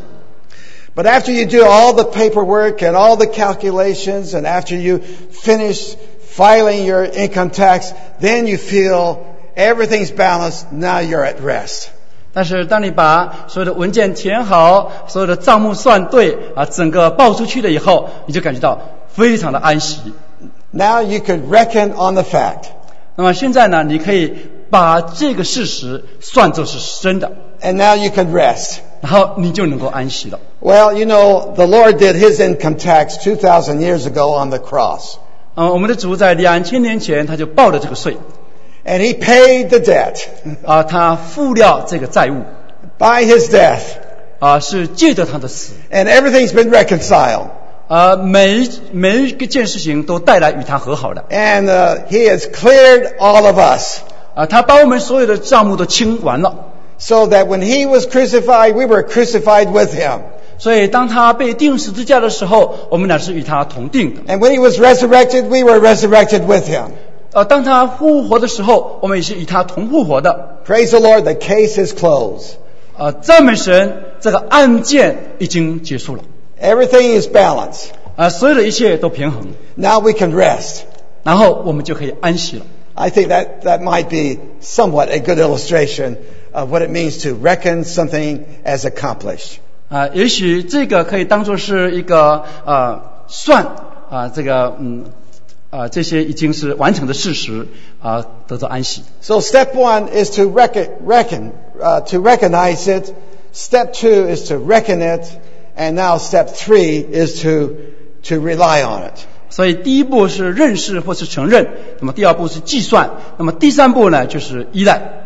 But after you do all the paperwork and all the calculations, and after you finish filing your income tax, then you feel everything's balanced. Now you're at rest. 但是当你把所有的文件填好，所有的账目算对啊，整个报出去了以后，你就感觉到非常的安息。 Now you could reckon on the fact. 那么现在呢，你可以把这个事实算作是真的， And now you can rest. 然后你就能够安息了。 Well, you know, the Lord did his income tax two thousand years ago on the cross. 嗯、呃，我们的主在两千年前他就报了这个税， And he paid the debt. 啊、他付了这个债务， By his death. 啊、是借着他的死， And everything's been reconciled. 啊、每一每一件事情都带来与他和好的， And uh, he has cleared all of us. 啊、他把我们所有的账目都清完了。 So that when he was crucified, we were crucified with him. 所以当他被钉十字架的时候，我们乃是与他同定的。 And when he was resurrected, we were resurrected with him. 呃，当他复活的时候，我们也是与他同复活的。 Praise the Lord, the case is closed. 呃，赞美神，这个案件已经结束了。 Everything is balanced. 呃，所有的一切都平衡， Now we can rest. 然后我们就可以安息了。 I think that, that might be somewhat a good illustration of what it means to reckon something as accomplished. 啊、也许这个可以当作是一个呃算啊、这个嗯啊、这些已经是完成的事实啊、得到安息。 So step one is to reckon, reckon uh, to recognize it. Step two is to reckon it. And now step three is to, to rely on it. 所以第一步是认识或是承认，那么第二步是计算，那么第三步呢就是依赖。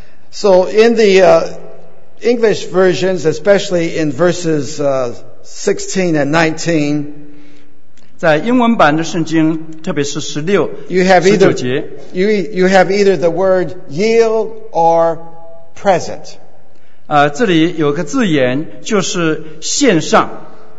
So in the uh, English versions, especially in verses uh, sixteen and nineteen, 在英文版的圣经，特别是十六、 you have 十九 either 节， you you have either the word yield or present. 呃，这里有个字眼就是献上。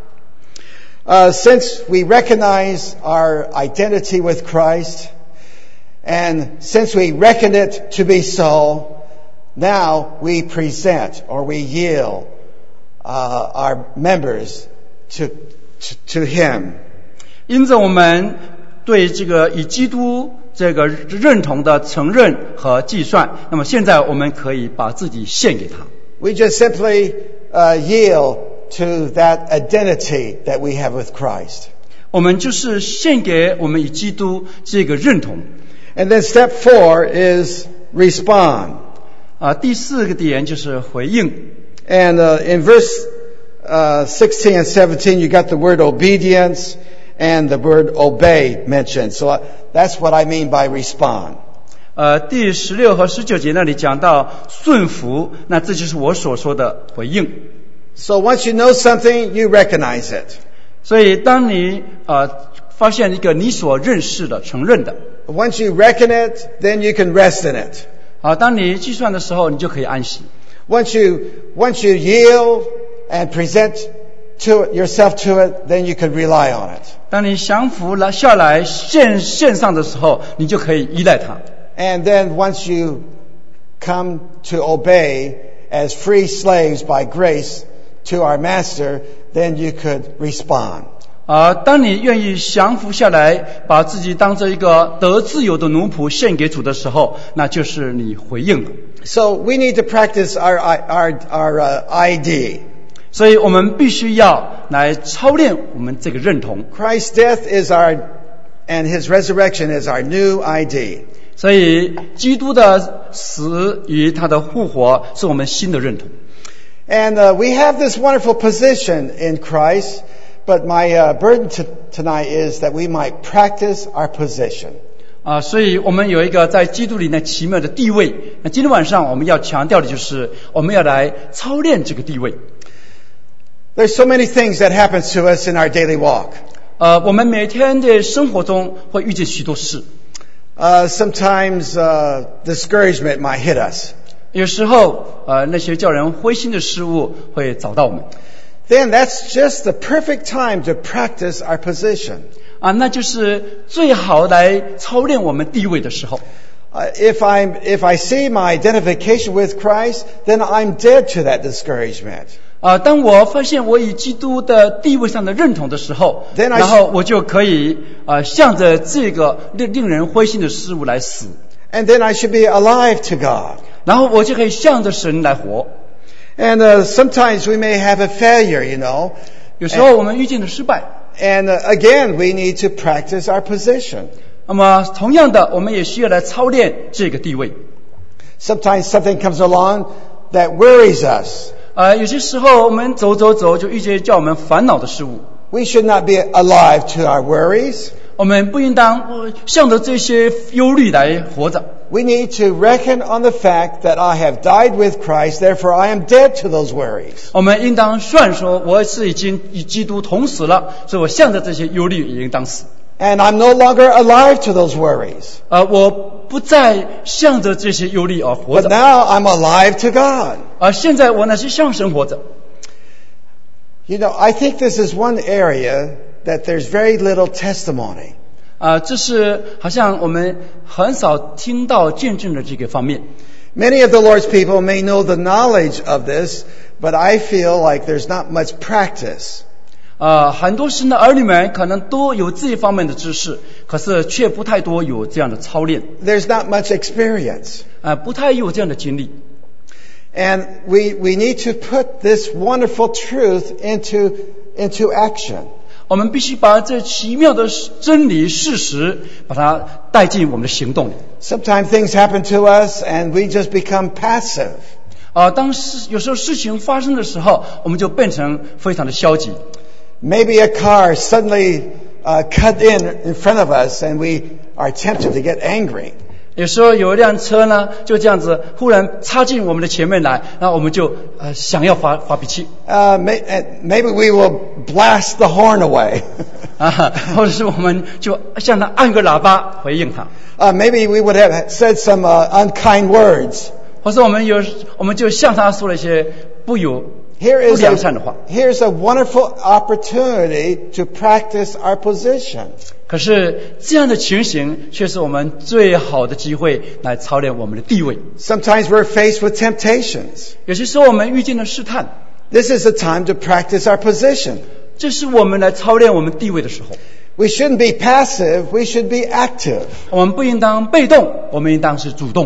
Uh, since we recognize our identity with Christ, and since we reckon it to be so, now we present or we yield uh, our members to, to, to Him. 因此，我们对这个以基督这个认同的承认和计算，那么现在我们可以把自己献给他。 We just simply uh, yield to that identity that we have with Christ. 我们就是献给我们以基督这个认同。 And then step four is respond. 啊，第四个点就是回应。 And uh, in verse uh, sixteen and seventeen, you got the word obedience and the word obey mentioned. So uh, that's what I mean by respond. 呃，第十六和十九节那里讲到顺服，那这就是我所说的回应。 So once you know something, you recognize it. 所以当你呃发现一个你所认识的、承认的， Once you reckon it, then you can rest in it. 啊，当你计算的时候，你就可以安息。 Once you once you yield and present to it, yourself to it, then you can rely on it. 当你降服了下来献献上的时候，你就可以依赖它。 And then once you come to obey as free slaves by grace to our master, then you could respond. 啊，当你愿意降服下来，把自己当做一个得自由的奴仆献给主的时候，那就是你回应了。 So we need to practice our our our uh, I D. 所以我们必须要来操练我们这个认同。 Christ's death is our and his resurrection is our new I D. 所以基督的死与他的复活是我们新的认同。 And uh, we have this wonderful position in Christ, but my uh, burden to, tonight is that we might practice our position. 啊，所以我们有一个在基督里那奇妙的地位。那今天晚上我们要强调的就是我们要来操练这个地位。 There's so many things that happen to us in our daily walk. 呃，我们每天的生活中会遇见许多事。 Uh, sometimes uh, discouragement might hit us. 有时候，呃，那些叫人灰心的事物会找到我们。 Then that's just the perfect time to practice our position. 啊，那就是最好来操练我们地位的时候。 Uh, if I'm, if I see my identification with Christ, then I'm dead to that discouragement. 啊，当我发现我与基督的地位上的认同的时候， Then I 然后我就可以啊，向着这个令令人灰心的事物来死。 And then I should be alive to God. 然后我就可以向着神来活。 And uh, sometimes we may have a failure, you know. 有时候我们遇见了失败。 And uh, again, we need to practice our position. 那么同样的，我们也需要来操练这个地位。 Sometimes something comes along that worries us. 呃，有些时候我们走走走，就遇见叫我们烦恼的事物。 We should not be alive to our worries. 我们不应当向着这些忧虑来活着。 We need to reckon on the fact that I have died with Christ, therefore I am dead to those worries. 我们应当算说，我是已经与基督同死了，所以我向着这些忧虑也应当死。 And I'm no longer alive to those worries. 呃，我不再向着这些忧虑而活 But 着。 now I'm alive to God. 而现在我乃是向神活着。 You know, I think this is one area that there's very little testimony. 啊、呃，这是好像我们很少听到见证的这个方面。 Many of the Lord's people may know the knowledge of this, but I feel like there's not much practice. 呃，很多神的儿女们可能都有这一方面的知识，可是却不太多有这样的操练。 There's not much experience. 呃，不太有这样的经历。 And we, we need to put this wonderful truth into, into action. 我们必须把这奇妙的真理事实把它带进我们的行动里。 Sometimes things happen to us and we just become passive. 啊、呃，当事有时候事情发生的时候，我们就变成非常的消极。 Maybe a car suddenly uh, cut in in front of us and we are tempted to get angry. 有时候有一辆车呢，就这样子忽然插进我们的前面来，那我们就呃想要发发脾气。 Uh, may, maybe we will blast the horn away. 啊，或者是我们就向他按个喇叭回应他。 Uh, maybe we would have said some uh, unkind words. 或者我们有我们就向他说了一些不有 Here 不 is 良善的话。 a, here's a wonderful opportunity to practice our position. 可是这样的情形却是我们最好的机会来操练我们的地位。 Sometimes we're faced with temptations. 有些时候我们遇见了试探， This is the time to practice our position. 这是我们来操练我们地位的时候。 We shouldn't be passive, we should be active. 我们不应当被动，我们应当是主动的。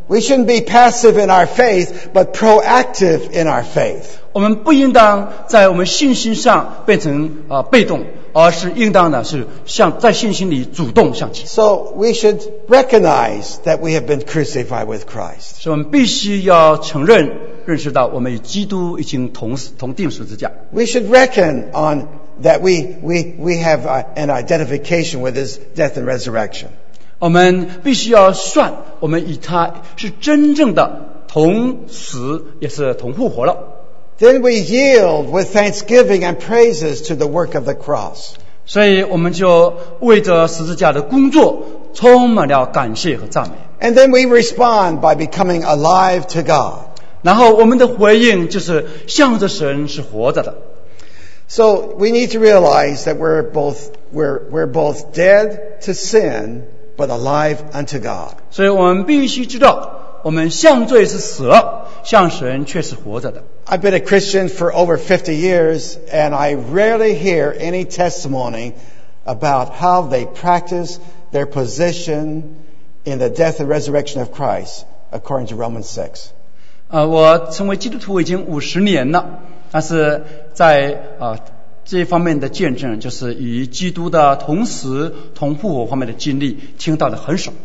we shouldn't be passive in our faith, but proactive in our faith. 我们不应当在我们信心上变成啊、呃、被动，而是应当的是向在信心里主动向前。 So we should recognize that we have been crucified with Christ. 所以我们必须要承认、认识到我们与基督已经同死同定十字架。 We should reckon on that we we we have an identification with His death and resurrection. 我们必须要算，我们与他是真正的同死，也是同复活了。 Then we yield with thanksgiving and praises to the work of the cross. 所以我们就为着十字架的工作充满了感谢和赞美。 And then we respond by becoming alive to God. 然后我们的回应就是向着神是活着的。 So we need to realize that we're both we're we're both dead to sin, but alive unto God. 所以我们必须知道，我们向罪是死了，向神却是活着的。 I've been a Christian for over fifty years, and I rarely hear any testimony about how they practice their position in the death and resurrection of Christ, according to Romans six. 呃，我成为基督徒已经五十年了，但是在呃这一方面的见证，就是与基督的同死同复活方面的经历，听到的很少。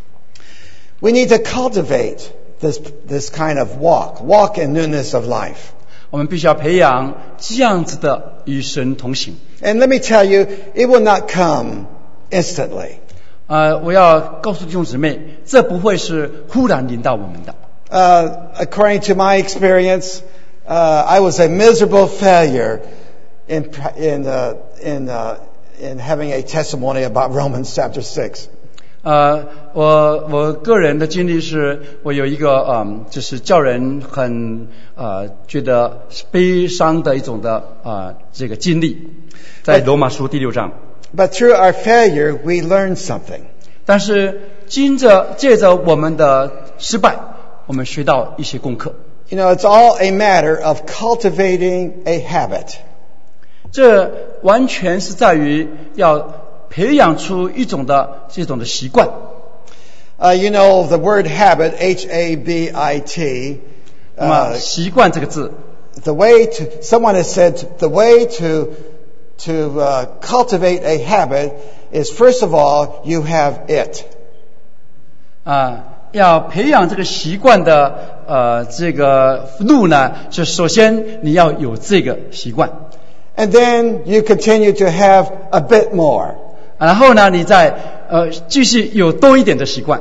We need to cultivate this this kind of walk, walk in newness of life. 我们必须要培养这样子的与神同行。 And let me tell you, it will not come instantly. 呃，我要告诉弟兄姊妹，这不会是忽然临到我们的。 Uh, according to my experience, uh, I was a miserable failure in in uh, in uh, in having a testimony about Romans chapter six. 呃，我我个人的经历是，我有一个嗯，就是叫人很呃觉得悲伤的一种的呃这个经历，在罗马书第六章。 But through our failure, we learned something. 但是经着借着我们的失败，我们学到一些功课。 You know, it's all a matter of cultivating a habit. 这完全是在于要培养出一种的这种的习惯。 Uh, you know, the word habit, H A B I T. 那么习惯这个字 The way to, someone has said, the way to to uh, cultivate a habit is, first of all, you have it. 啊，要培养这个习惯的呃这个路呢，就首先你要有这个习惯。 And then you continue to have a bit more. 然后呢，你再呃继续有多一点的习惯。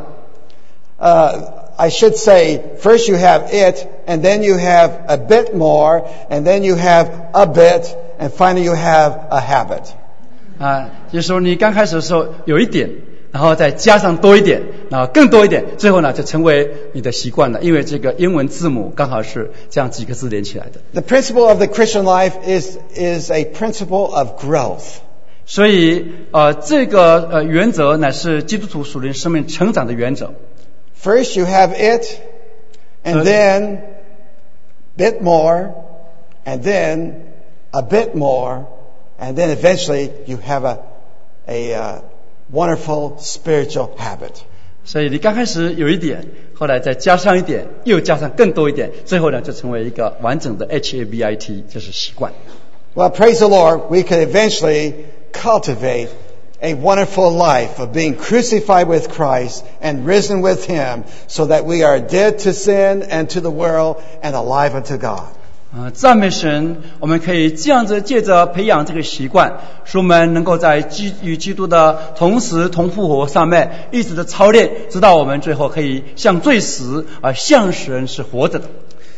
Uh, I should say, first you have it, and then you have a bit more, and then you have a bit, and finally you have a habit. 啊，就是说你刚开始的时候有一点，然后再加上多一点，然后更多一点，最后呢就成为你的习惯了。因为这个英文字母刚好是这样几个字连起来的。 The principle of the Christian life is is a principle of growth. 所以呃，这个呃原则乃是基督徒属灵生命成长的原则。 First you have it, and then bit more, and then a bit more, and then eventually you have a a uh, wonderful spiritual habit. 所以你刚开始有一点，后来再加上一点，又加上更多一点，最后呢就成为一个完整的 H A B I T， 就是习惯。 Well, praise the Lord, we could eventually cultivate a wonderful life of being crucified with Christ and risen with Him, so that we are dead to sin and to the world and alive unto God. 啊，赞美神！我们可以这样子借着培养这个习惯，使我们能够在基与基督的同时同复活上面一直的操练，直到我们最后可以向罪死，而向神是活着的。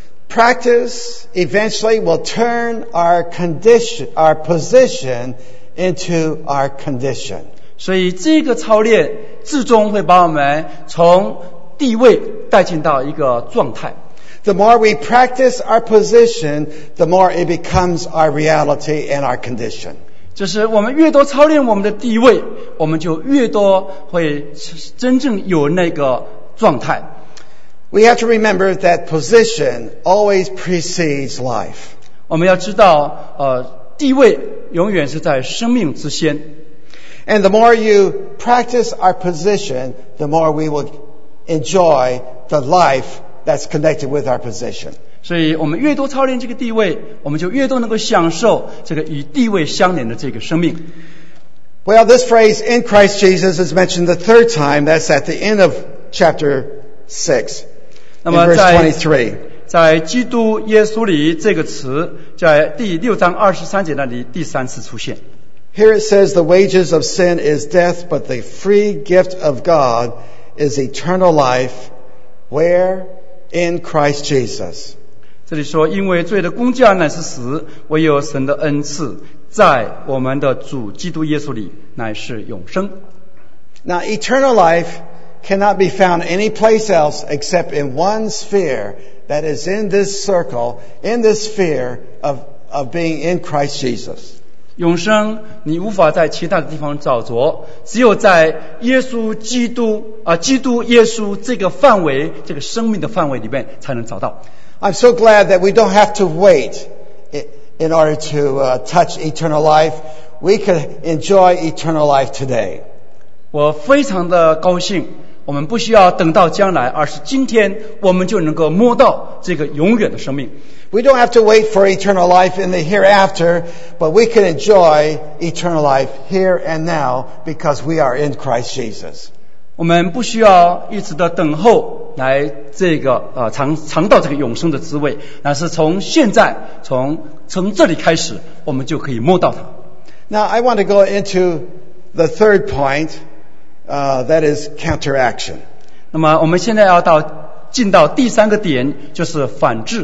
Practice eventually will turn our condition, our position into our condition. 所以这个操练最终会把我们从地位带进到一个状态。 The more we practice our position, the more it becomes our reality and our condition. 就是我们越多操练我们的地位，我们就越多会真正有那个状态。 We have to remember that position always precedes life. 我们要知道，呃，地位永远是在生命之先。 And the more you practice our position, the more we will enjoy the life that's connected with our position. 所以我们越多操练这个地位，我们就越多能够享受这个与地位相连的这个生命。 Well, this phrase, in Christ Jesus, is mentioned the third time. That's at the end of chapter six, in verse twenty-three. 在基督耶稣里这个词在第六章二十三节那里第三次出现。 Here it says, the wages of sin is death, but the free gift of God is eternal life. Where? In Christ Jesus. 这里说，因为罪的工价乃是死，唯有神的恩赐在我们的主基督耶稣里乃是永生。 Now, eternal life cannot be found any place else except in one sphere that is in this circle, in this sphere of, of being in Christ Jesus. 永生你无法在其他的地方找着，只有在耶稣基督啊，基督耶稣这个范围，这个生命的范围里面才能找到。 I'm so glad that we don't have to wait in order to uh, touch eternal life. We could enjoy eternal life today. 我非常的高兴，我们不需要等到将来，而是今天我们就能够摸到这个永远的生命。 We don't have to wait for eternal life in the hereafter, but we can enjoy eternal life here and now because we are in Christ Jesus. 我们不需要一直的等候来这个呃尝尝到这个永生的滋味，而是从现在从从这里开始，我们就可以摸到它。 Now I want to go into the third point, uh, that is counteraction. 那么我们现在要到进到第三个点，就是反制。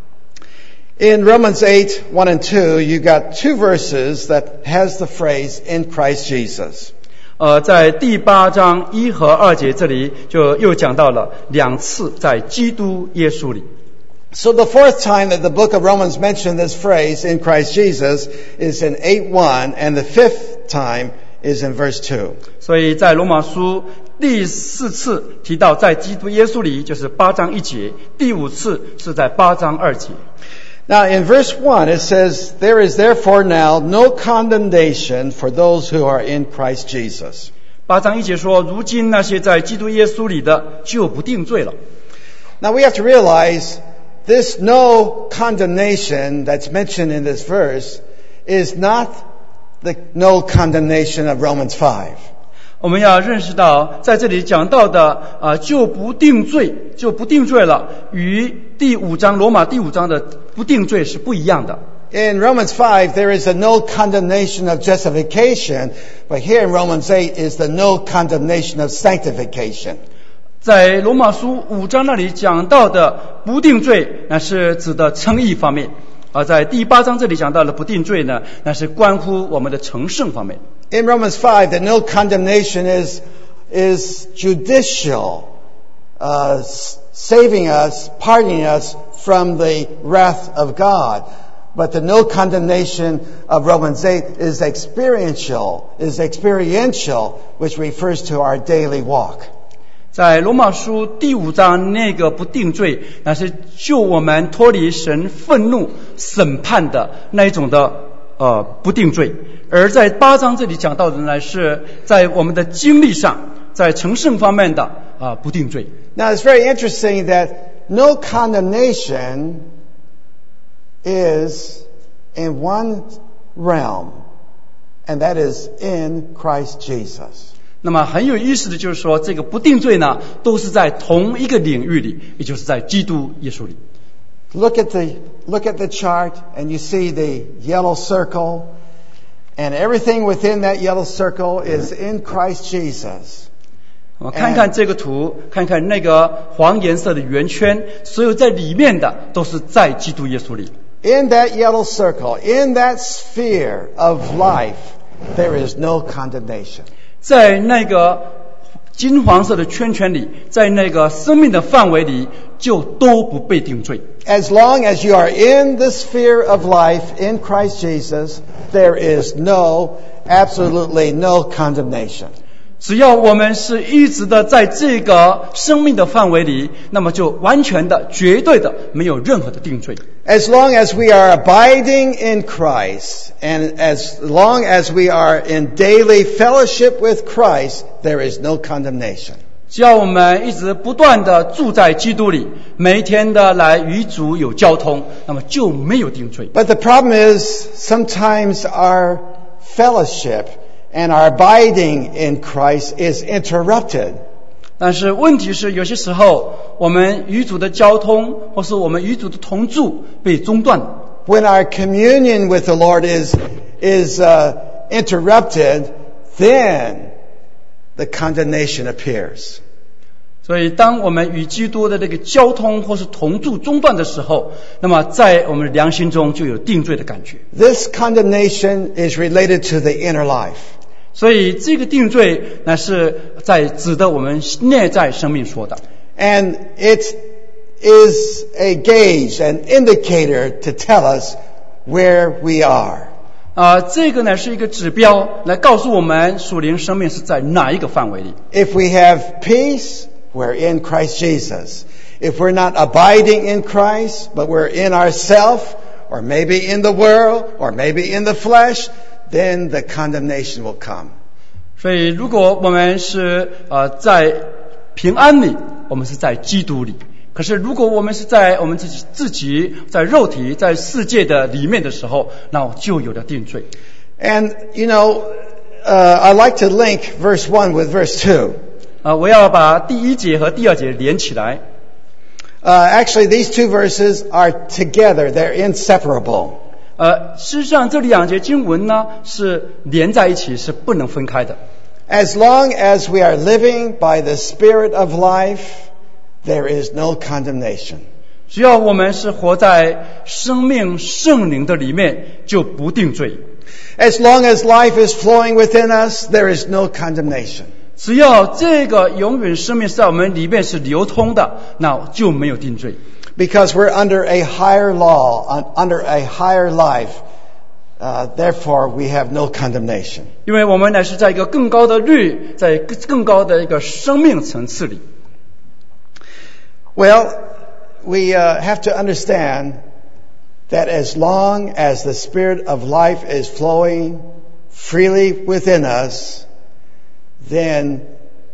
In Romans eight, one and two, you got two verses that has the phrase, in Christ Jesus. 呃，在第八章一和二节这里就又讲到了两次在基督耶稣里。 So the fourth time that the book of Romans mentioned this phrase, in Christ Jesus, is in eight one, and the fifth time is in verse two. 所以在罗马书第四次提到在基督耶稣里，就是八章一节，第五次是在八章二节。 Now in verse one it says, there is therefore now no condemnation for those who are in Christ Jesus. 八章一节说，如今那些在基督耶稣里的就不定罪了。 Now we have to realize this no condemnation that's mentioned in this verse is not the no condemnation of Romans five. 我们要认识到，在这里讲到的啊、呃，就不定罪，就不定罪了，与第五章罗马第五章的不定罪是不一样的。 In Romans five, there is a no condemnation of justification, but here in Romans eight is the no condemnation of sanctification. 在罗马书五章那里讲到的不定罪，那是指的称义方面；而在第八章这里讲到的不定罪呢，那是关乎我们的成圣方面。 In Romans five, the no condemnation is is judicial, uh, saving us, pardoning us from the wrath of God. But the no condemnation of Romans eight is experiential, is experiential, which refers to our daily walk. 在罗马书第五章那个不定罪，那是救我们脱离神愤怒审判的那一种的呃不定罪。而在八章这里讲到的呢，是在我们的经历上，在成圣方面的啊、呃、不定罪。 Now it's very interesting that no condemnation is in one realm, and that is in Christ Jesus. 那么很有意思的就是说，这个不定罪呢，都是在同一个领域里，也就是在基督耶稣里。 Look at the look at the chart, and you see the yellow circle, and everything within that yellow circle is in Christ Jesus. 我们看看这个图，看看那个黄颜色的圆圈，所有在里面的都是在基督耶稣里。 In that yellow circle, in that sphere of life, there is no condemnation. 在那个金黄色的圈圈里，在那个生命的范围里，就都不被定罪。 As long as you are in the sphere of life in Christ Jesus, there is no, absolutely no condemnation. 只要我们是一直的在这个生命的范围里，那么就完全的、绝对的没有任何的定罪。 As long as we are abiding in Christ, and as long as we are in daily fellowship with Christ, there is no condemnation. 只要我们一直不断的住在基督里，每一天的来与主有交通，那么就没有定罪。 But the problem is sometimes our fellowship and our abiding in Christ is interrupted. 但是问题是，有些时候我们与主的交通，或是我们与主的同住被中断了。 When our communion with the Lord is, is uh, interrupted, then the condemnation appears. 所以当我们与基督的这个交通或是同住中断的时候，那么在我们良心中就有定罪的感觉。 This condemnation is related to the inner life. 所以这个定罪乃是在指的我们内在生命说的。 And it is a gauge, an indicator to tell us where we are. 啊、呃，这个呢是一个指标，来告诉我们属灵生命是在哪一个范围里。 If we have peace, we're in Christ Jesus. If we're not abiding in Christ, but we're in ourself, or maybe in the world, or maybe in the flesh, then the condemnation will come. 所以如果我们是呃在平安里，我们是在基督里。可是如果我们是在我们自己自己在肉体在世界的里面的时候，那就有了定罪。 And, you know, uh, I like to link verse one with verse two. 啊、呃，我要把第一节和第二节连起来。 Uh, actually, these two verses are together. They're inseparable. 呃，事实上这两节经文呢是连在一起，是不能分开的。 As long as we are living by the Spirit of life, there is no condemnation. 只要我们是活在生命圣灵的里面，就不定罪。 As long as life is flowing within us, there is no condemnation. 只要这个永远生命在我们里面是流通的，那就没有定罪。 Because we're under a higher law, under a higher life, uh, therefore we have no condemnation. 因为我们乃是在一个更高的律，在更高的一个生命层次里。 Well, we uh, have to understand that as long as the Spirit of life is flowing freely within us, then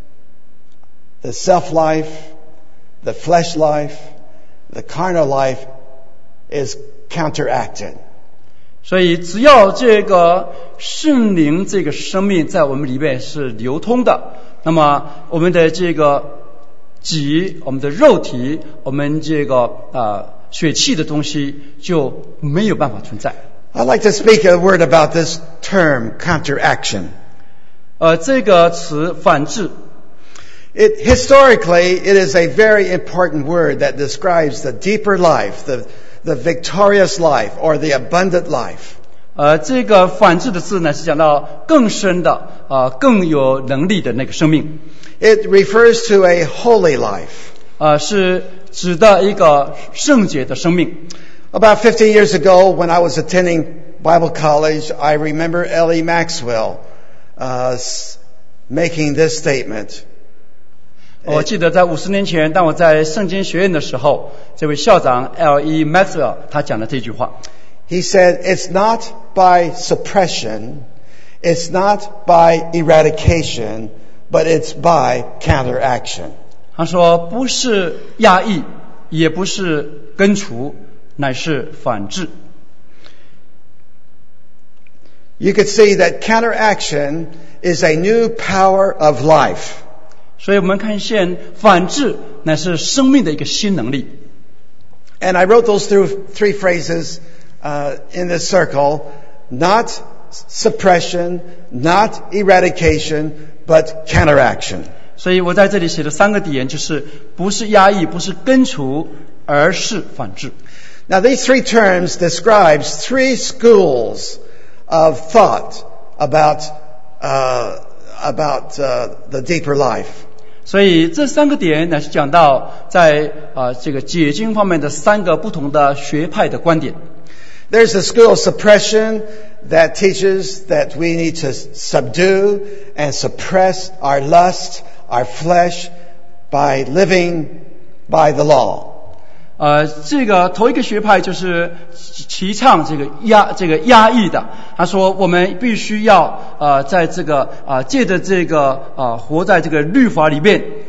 the self-life, the flesh life, the carnal life is counteracted. 所以只要这个圣灵这个生命在我们里面是流通的，那么我们的这个己，我们的肉体，我们这个呃血气的东西就没有办法存在。 I'd like to speak a word about this term, counteraction. 呃，这个词反制。 It, historically, it is a very important word that describes the deeper life, the, the victorious life, or the abundant life. 呃，这个反制的字呢，是讲到更深的，呃，更有能力的那个生命。 It refers to a holy life. 呃，是指的一个圣洁的生命。 About fifty years ago, when I was attending Bible college, I remember Ellie Maxwell uh, making this statement. 我记得在五十年前，当我在圣经学院的时候，这位校长 L E Maxwell 他讲了这句话。 He said, "It's not by suppression, it's not by eradication, but it's by counteraction." 他说，不是压抑，也不是根除，乃是反制。 You could see that counteraction is a new power of life. 所以我们看见反制乃是生命的一个新能力。 And I wrote those through three phrases uh, in this circle: not suppression, not eradication, but counteraction. 所以我在这里写了三个点，就是不是压抑，不是根除，而是反制。 Now these three terms describes three schools of thought about uh, about uh, the deeper life. 所以这三个点乃是讲到在啊、呃、这个解经方面的三个不同的学派的观点。 There's a school of suppression that teaches that we need to subdue and suppress our lust, our flesh, by living by the law. 呃，这个头一个学派就是提倡这个压这个压抑的。他说，我们必须要呃，在这个啊、呃、借着这个啊、呃、活在这个律法里面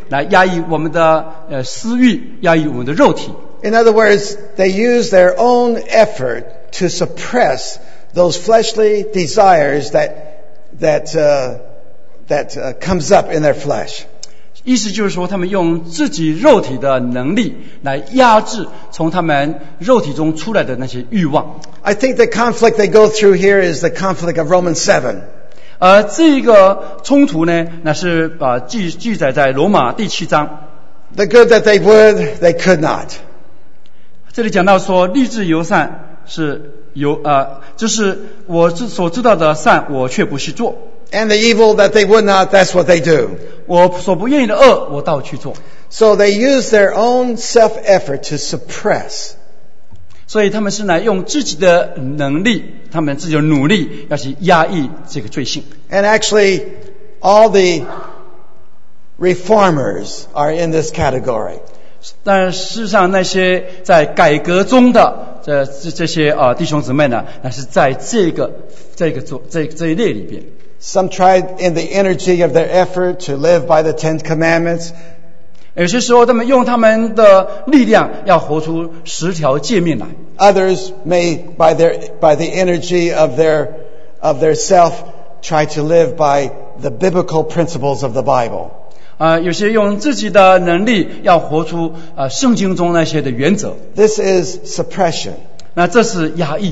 来压抑我们的呃私欲，压抑我们的肉体。 In other words, they use their own effort to suppress those fleshly desires that that uh, that uh, comes up in their flesh. 意思就是说，他们用自己肉体的能力来压制从他们肉体中出来的那些欲望。 I think the conflict they go through here is the conflict of Romans seven. 而这个冲突呢，那是啊记记载在罗马第七章。 The good that they would, they could not. 这里讲到说，立志由善是由呃，就是我所知道的善，我却不去做。 And the evil that they would not, that's what they do. 我所不愿意的恶，我倒去做。 So they use their own self-effort to suppress. 所以他们是来用自己的能力，他们自己的努力，要去压抑这个罪性。 And actually, all the reformers are in this category. 但事实上，那些在改革中的这这这些啊弟兄姊妹呢，那是在这个这个这这这一列里边。 Some tried in the energy of their effort to live by the Ten Commandments. 有些时候，他们用他们的力量要活出十条诫命来。 Others may, by their by the energy of their of their self, try to live by the biblical principles of the Bible. 啊、呃，有些用自己的能力要活出啊、呃、圣经中那些的原则。 This is suppression. 那这是压抑。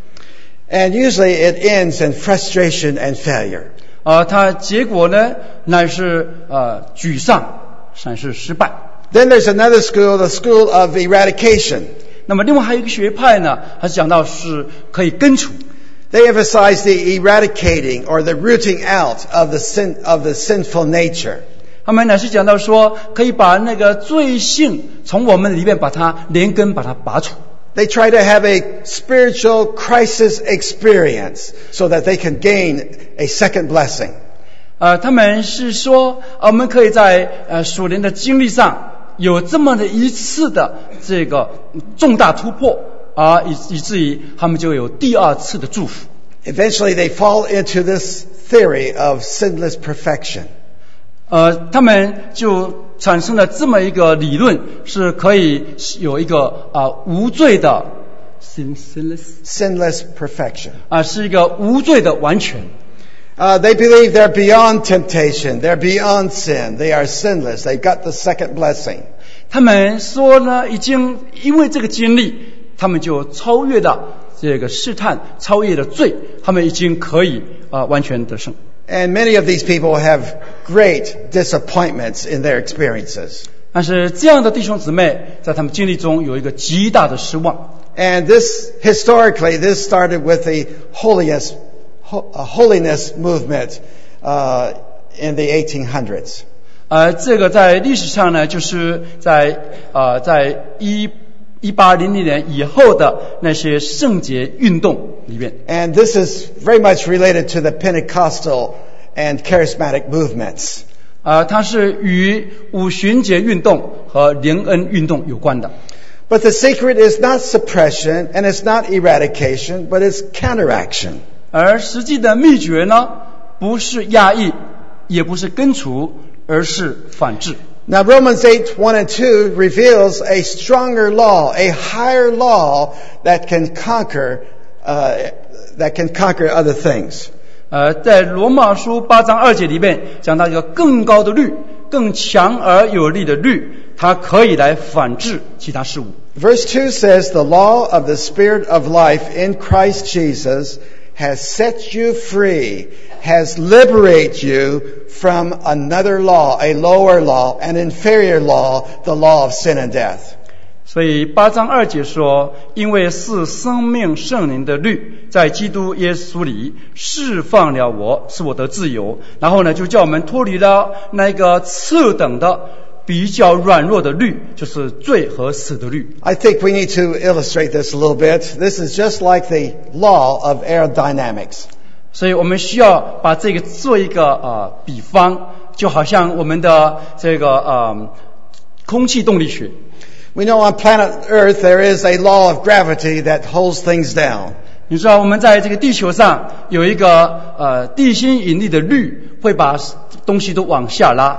And usually it ends in frustration and failure. 呃，它结果呢，乃是呃沮丧，乃是失败。 Then there's another school, the school of eradication. 那么另外还有一个学派呢，还是讲到是可以根除。 They emphasize the eradicating or the rooting out of the sin of the sinful nature. 他们乃是讲到说，可以把那个罪性从我们里面把它连根把它拔除。 They try to have a spiritual crisis experience so that they can gain a second blessing. 呃，他们是说，呃、我们可以在呃属灵的经历上有这么的一次的这个重大突破，啊、呃，以以至于他们就有第二次的祝福。 Eventually, they fall into this theory of sinless perfection. 呃，他们就产生了这么一个理论，是可以有一个啊、呃、无罪的 sin sinless sinless perfection. 啊、呃，是一个无罪的完全。 Uh, they believe they're beyond temptation, they're beyond sin, they are sinless, they got the second blessing. 他们说呢，已经因为这个经历，他们就超越了这个试探，超越了罪，他们已经可以啊、呃、完全得胜。 And many of these people have great disappointments in their experiences. 但是这样的弟兄姊妹在他们经历中有一个极大的失望。 And this, historically, this started with the holiness, ho, uh, holiness movement uh, in the eighteen hundreds. 呃，这个在历史上呢，就是在呃在一一八零零年以后的那些圣洁运动里面。 And this is very much related to the Pentecostal and charismatic movements. 呃，它是与五旬节运动和灵恩运动有关的。 But the secret is not suppression and it's not eradication, but it's counteraction. 而实际的秘诀呢，不是压抑，也不是根除，而是反制。 Now Romans eight, one and two reveals a stronger law, a higher law that can conquer, uh, that can conquer other things. 呃，在罗马书八章二节里面讲到一个更高的律，更强而有力的律，它可以来反制其他事物。 Verse two says, the law of the Spirit of life in Christ Jesus has set you free, has liberated you from another law, a lower law, an inferior law, the law of sin and death. 所以八章二节说，因为是生命圣灵的律在基督耶稣里释放了我，使我得自由。然后呢，就叫我们脱离了那个次等的比较软弱的律，就是罪和死的律。 I think we need to illustrate this a little bit. This is just like the law of aerodynamics. 所以我们需要把这个做一个呃比方，就好像我们的这个呃空气动力学。 We know on planet Earth there is a law of gravity that holds things down. 你知道我们在这个地球上有一个呃地心引力的律，会把东西都往下拉。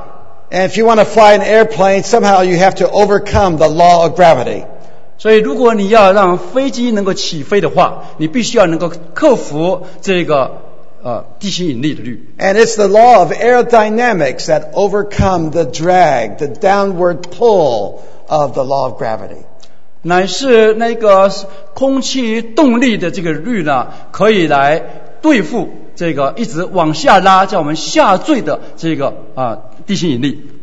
And if you want to fly an airplane, somehow you have to overcome the law of gravity. 所以如果你要让飞机能够起飞的话，你必须要能够克服这个呃地心引力的律。 And it's the law of aerodynamics that overcome the drag, the downward pull of the law of gravity. 乃是那个空气动力的这个律呢，可以来对付这个一直往下拉，叫我们下坠的这个啊、呃、地心引力。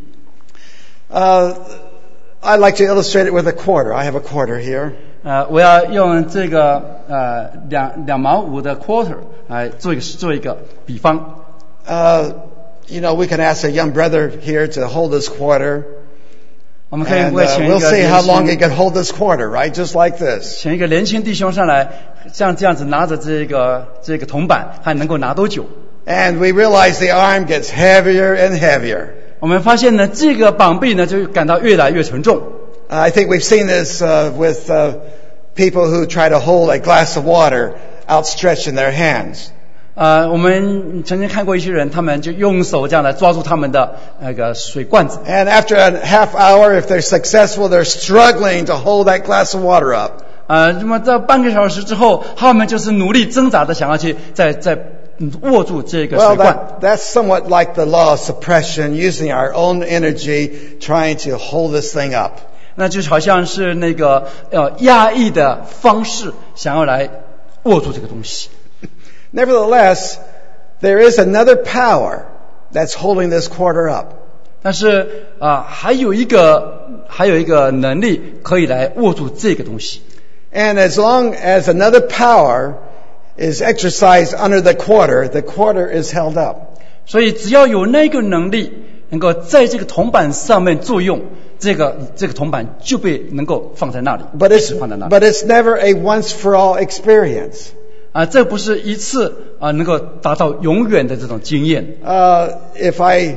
Uh, I'd like to illustrate it with a quarter. I have a quarter here. 呃，我要用这个呃两两毛五的 quarter 来做一个做一个比方。 Uh, you know, we can ask a young brother here to hold this quarter. 我们可以 And 为 uh, 请一 we'll 个 see 年 how long he 轻 can hold this quarter, right? Just like this. 请一个年轻弟兄上来，像这样子拿着这个这个铜板，还能够拿多久？ And we realize the arm gets heavier and heavier. 我们发现呢，这个膀臂呢就感到越来越沉重。 I think we've seen this uh, with uh, people who try to hold a glass of water outstretched in their hands. 呃，我们曾经看过一些人，他们就用手这样来抓住他们的那个水罐子。 And after a half hour, if they're successful, they're struggling to hold that glass of water up. 呃，那么在半个小时之后，他们就是努力挣扎的想要去再再握住这个 Well, 水罐。 that, that's somewhat like the law of suppression, using our own energy, trying to hold this thing up. 那就好像是那个呃压抑的方式，想要来握住这个东西。 Nevertheless, there is another power that's holding this quarter up. 但是啊、呃，还有一个还有一个能力可以来握住这个东西。 And as long as another power is exercised under the quarter, the quarter is held up. 所以只要有那个能力能够在这个铜板上面作用，这个这个铜板就被能够放在那里， But 一 it's, 直放在那里。 but it's never a once for all experience. 啊，这不是一次啊能够达到永远的这种经验。 Uh, if I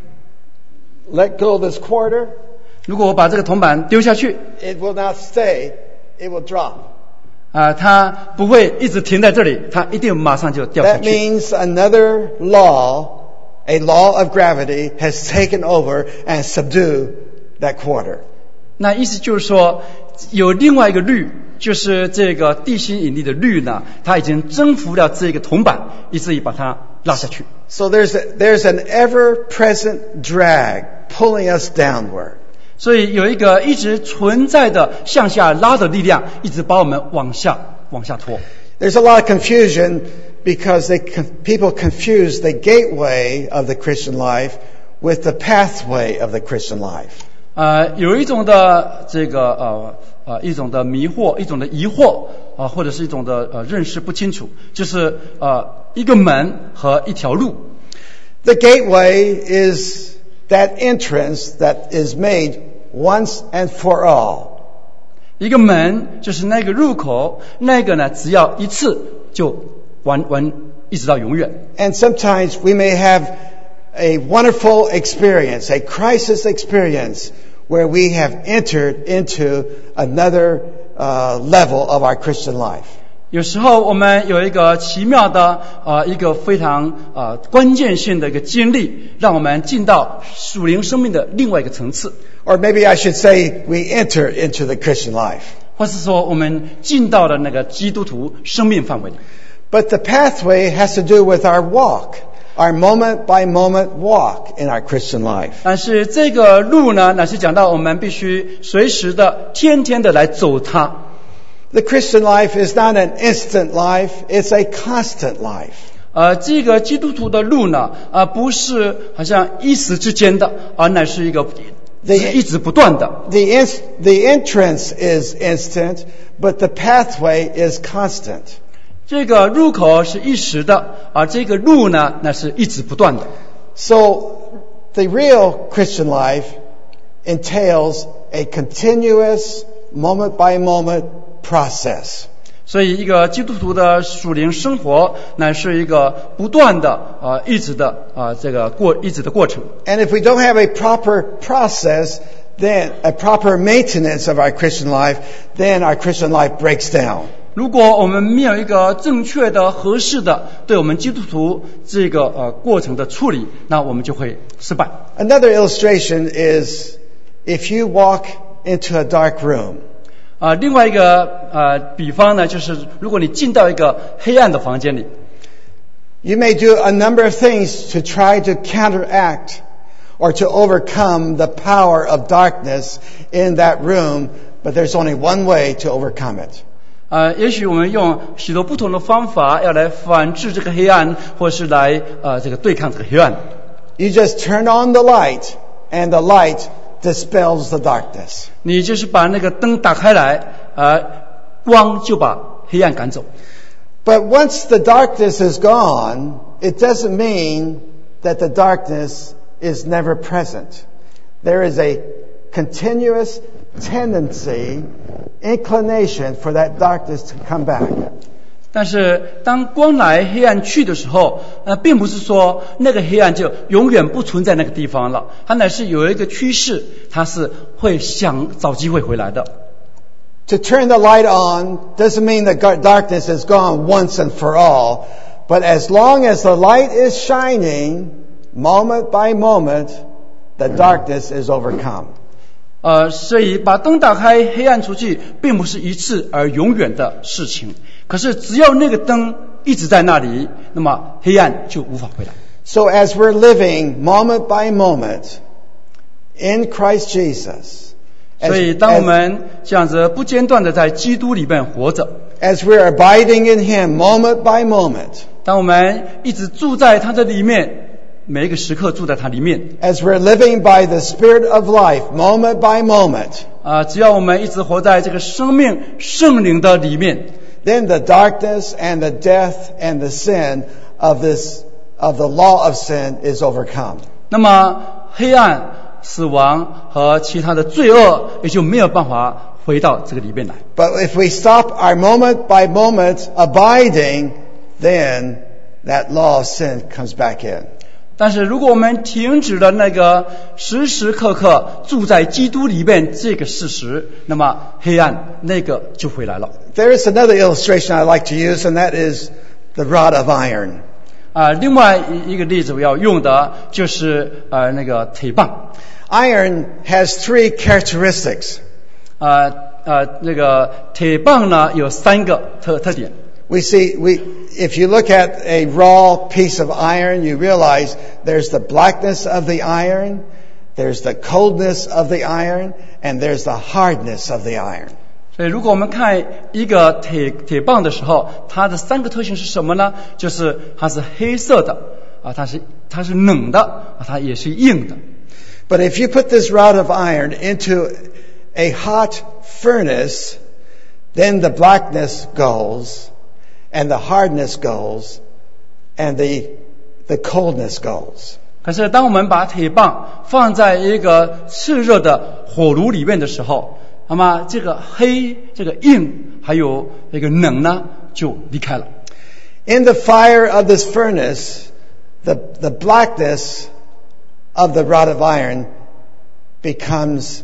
let go of this quarter, 如果我把这个铜板丢下去， it will not stay, it will drop. 啊，它不会一直停在这里，它一定马上就掉下 That 去。 means another law, a law of gravity, has taken over and subdued that quarter. 那意思就是说，有另外一个律，就是这个地心引力的律呢，它已经征服了这个铜板，以至于把它拉下去。 So there's a, there's an ever-present drag pulling us downward. 所以有一个一直存在的向下拉的力量，一直把我们往下往下拖。 There's a lot of confusion because they, people confuse the gateway of the Christian life with the pathway of the Christian life. 呃，有一种的这个呃呃一种的迷惑，一种的疑惑啊、呃，或者是一种的呃认识不清楚，就是呃一个门和一条路。 The gateway is that entrance that is made once and for all. 一个门就是那个入口，那个呢只要一次就完完一直到永远。 And sometimes we may have a wonderful experience, a crisis experience, where we have entered into another uh, level of our Christian life. 有时候我们有一个奇妙的呃一个非常呃关键性的一个经历，让我们进到属灵生命的另外一个层次， Or maybe I should say we enter into the Christian life. 或是说我们进到了那个基督徒生命范围里。 But the pathway has to do with our walk, our moment by moment walk in our Christian life. 但是这个路呢，乃是讲到我们必须随时的、天天的来走它。 The Christian life is not an instant life, it's a constant life. 呃，这个基督徒的路呢，啊、呃，不是好像一时之间的，而乃是一个是一直不断的。 The, ins- the entrance is instant, but the pathway is constant. 这个入口是一时的，而这个路呢，那是一直不断的。 So the real Christian life entails a continuous, moment by moment process. 所以，一个基督徒的属灵生活，乃是一个不断的啊、呃，一直的啊、呃，这个过一直的过程。 And if we don't have a proper process, then a proper maintenance of our Christian life, then our Christian life breaks down. 如果我们没有一个正确的、合适的对我们基督徒这个呃过程的处理，那我们就会失败。 Another illustration is if you walk into a dark room. 啊，另外一个呃比方呢，就是如果你进到一个黑暗的房间里， You may do a number of things to try to counteract or to overcome the power of darkness in that room, but there's only one way to overcome it. 呃，也许我们用许多不同的方法要来反制这个黑暗，或是来呃这个对抗这个黑暗。 You just turn on the light, and the light dispels the darkness. 你就是把那个灯打开来，呃，光就把黑暗赶走。 But once the darkness is gone, it doesn't mean that the darkness is never present. There is a continuous tendency, inclination for that darkness to come back. 但是当光来黑暗去的时候，呃，并不是说那个黑暗就永远不存在那个地方了，它乃是有一个趋势，它是会想找机会回来的。 To turn the light on doesn't mean the darkness is gone once and for all, but as long as the light is shining, moment by moment, the darkness is overcome. 呃，所以把灯打开，黑暗出去，并不是一次而永远的事情。可是只要那个灯一直在那里，那么黑暗就无法回来。 So as we're living moment by moment in Christ Jesus, 所以当我们这样子不间断的在基督里面活着， as we're abiding in Him moment by moment, 当我们一直住在他的里面，每一个时刻住在他里面， as we're living by the Spirit of life moment by moment, 啊，只要我们一直活在这个生命圣灵的里面， then the darkness and the death and the sin of this of the law of sin is overcome. 那么黑暗、死亡和其他的罪恶也就没有办法回到这个里面来。 But if we stop our moment by moment abiding, then that law of sin comes back in. 但是如果我们停止了那个时时刻刻住在基督里面这个事实，那么黑暗那个就回来了。 There is another illustration I like to use, and that is the rod of iron. 啊、呃，另外一个例子我要用的就是呃那个铁棒。 Iron has three characteristics. 呃呃，那个铁棒呢有三个特特点。 We see, we, if you look at a raw piece of iron, you realize there's the blackness of the iron, there's the coldness of the iron, and there's the hardness of the iron. 所以如果我们看一个铁铁棒的时候，它的三个特性是什么呢？就是它是黑色的啊，它是它是冷的啊，它也是硬的。 But if you put this rod of iron into a hot furnace, then the blackness goes, and the hardness goes, and the, the coldness goes. 可是当我们把铁棒放在一个炽热的火炉里面的时候，那么这个黑、这个硬还有这个冷呢，就离开了。 In the fire of this furnace, the, the blackness of the rod of iron becomes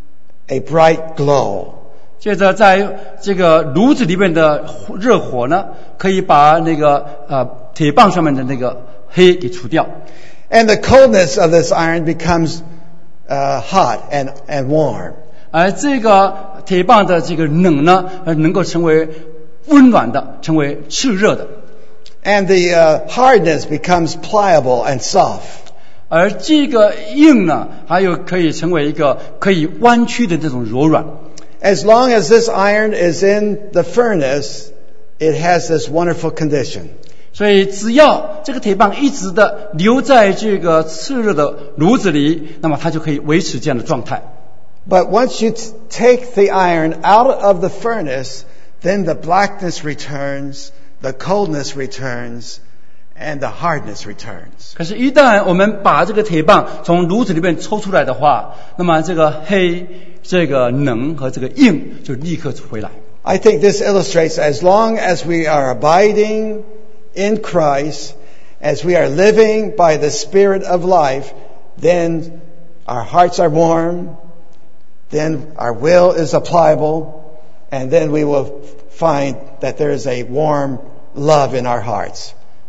a bright glow. 接着在这个炉子里面的热火呢，可以把那个呃铁棒上面的那个黑给除掉。 And the coldness of this iron becomes uh, hot and, and warm. 而这个铁棒的这个冷呢，呃能够成为温暖的，成为炽热的。 And the uh, hardness becomes pliable and soft. 而这个硬呢，还有可以成为一个可以弯曲的这种柔软。 As long as this iron is in the furnace, it has this wonderful condition. 所以只要这个铁棒一直的留在这个炽热的炉子里，那么它就可以维持这样的状态。 But once you t- take the iron out of the furnace, then the blackness returns, the coldness returns, and the hardness returns. 可是，一旦我们把这个铁棒从炉子里面抽出来的话，那么这个黑、这个冷和这个硬就立刻回来。 I think this illustrates as long as we are abiding in Christ, as we are living by the Spirit of life, then our hearts are warm, then our will is pliable, and then we will find that there is a warm love in our hearts.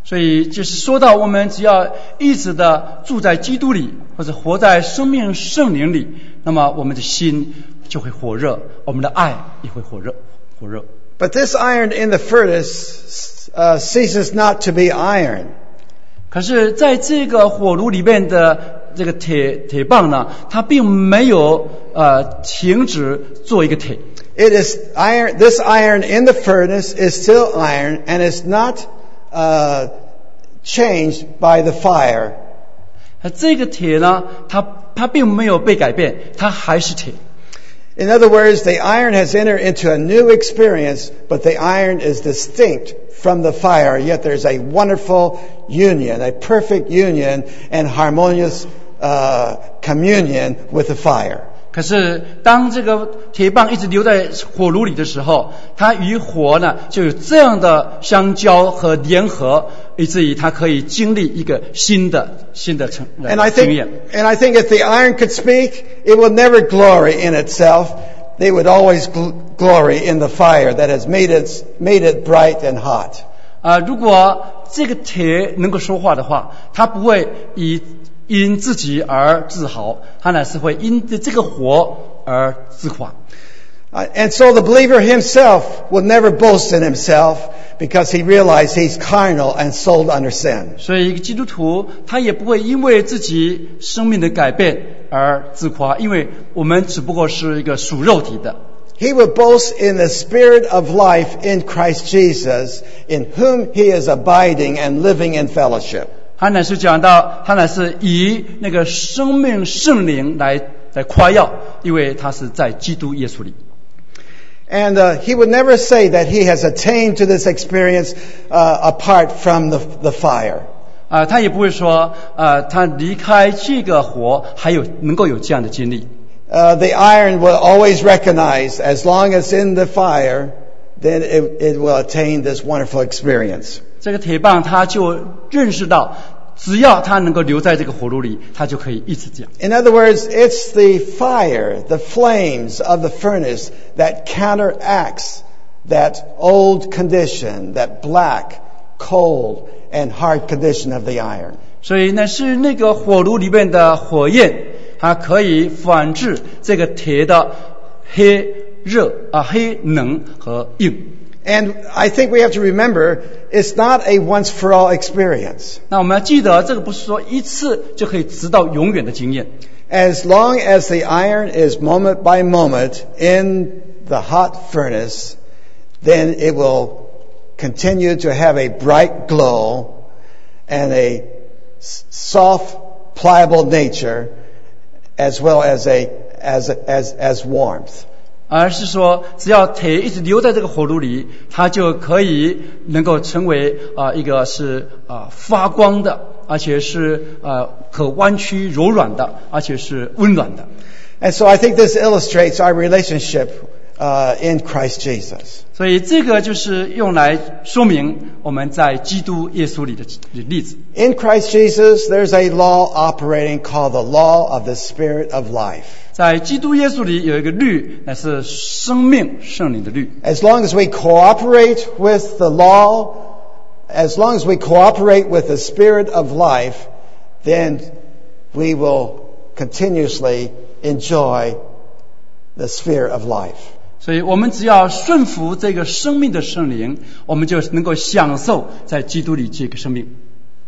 所以就是说到我们只要一直的住在基督里，或者活在生命圣灵里，那么我们的心就会火热，我们的爱也会火热火热。 But this iron in the furnace uh, ceases not to be iron. 可是在这个火炉里面的这个铁铁棒呢，它并没有呃停止做一个铁。 It is iron. This iron in the furnace is still iron, and is not uh, changed by the fire. 这个铁呢，它它并没有被改变，它还是铁。 In other words, the iron has entered into a new experience, but the iron is distinct from the fire. Yet there's a wonderful union, a perfect union and harmonious uh, communion with the fire. 可是当这个铁棒一直留在火炉里的时候，它与火呢就有这样的相交和联合，以至于它可以经历一个新的新的成 And I 经验。 think, and I think if the iron could speak, it would never glory in itself. They would always gl- glory in the fire that has made it, made it bright and hot. 啊、呃，如果这个铁能够说话的话，它不会以因自己而自豪，它乃是会因这个火而自夸。 Uh, and so the believer himself will never boast in himself because he realizes he's carnal and sold under sin. 所以一个基督徒他也不会因为自己生命的改变而自夸，因为我们只不过是一个属肉体的。 He will boast in the spirit of life in Christ Jesus, in whom he is abiding and living in fellowship. 他乃是讲到，他乃是以那个生命圣灵来来夸耀，因为他是在基督耶稣里。 And uh, he would never say that he has attained to this experience uh, apart from the, the fire. 啊、呃，他也不会说，呃，他离开这个火，还有能够有这样的经历。 Uh, the iron will always recognize, as long as in the fire, then it, it will attain this wonderful experience. 这个铁棒他就认识到，只要他能够留在这个火炉里，他就可以一直这样。 In other words, it's the fire, the flames of the furnace that counteracts that old condition, that black, cold, and hard condition of the iron. 所以呢，是那个火炉里面的火焰，它可以反制这个铁的黑热啊、黑冷和硬。 And I think we have to remember, it's not a once-for-all experience. 那我们要记得，这个不是说一次就可以直到永远的经验。 As long as the iron is moment by moment in the hot furnace, then it will continue to have a bright glow and a soft, pliable nature, as well as a as as as warmth. 而是说，只要铁一直留在这个火炉里，它就可以能够成为啊、呃、一个是啊、呃、发光的，而且是呃可弯曲柔软的，而且是温暖的。 And so I think this illustrates our relationship uh, in Christ Jesus. 所以这个就是用来说明我们在基督耶稣里的例子。 In Christ Jesus, there's a law operating called the law of the Spirit of life. 在基督耶稣里有一个律，乃是生命圣灵的律。 As long as we cooperate with the law, as long as we cooperate with the Spirit of life, then we will continuously enjoy the sphere of life. 所以我们只要顺服这个生命的圣灵，我们就能够享受在基督里这个生命。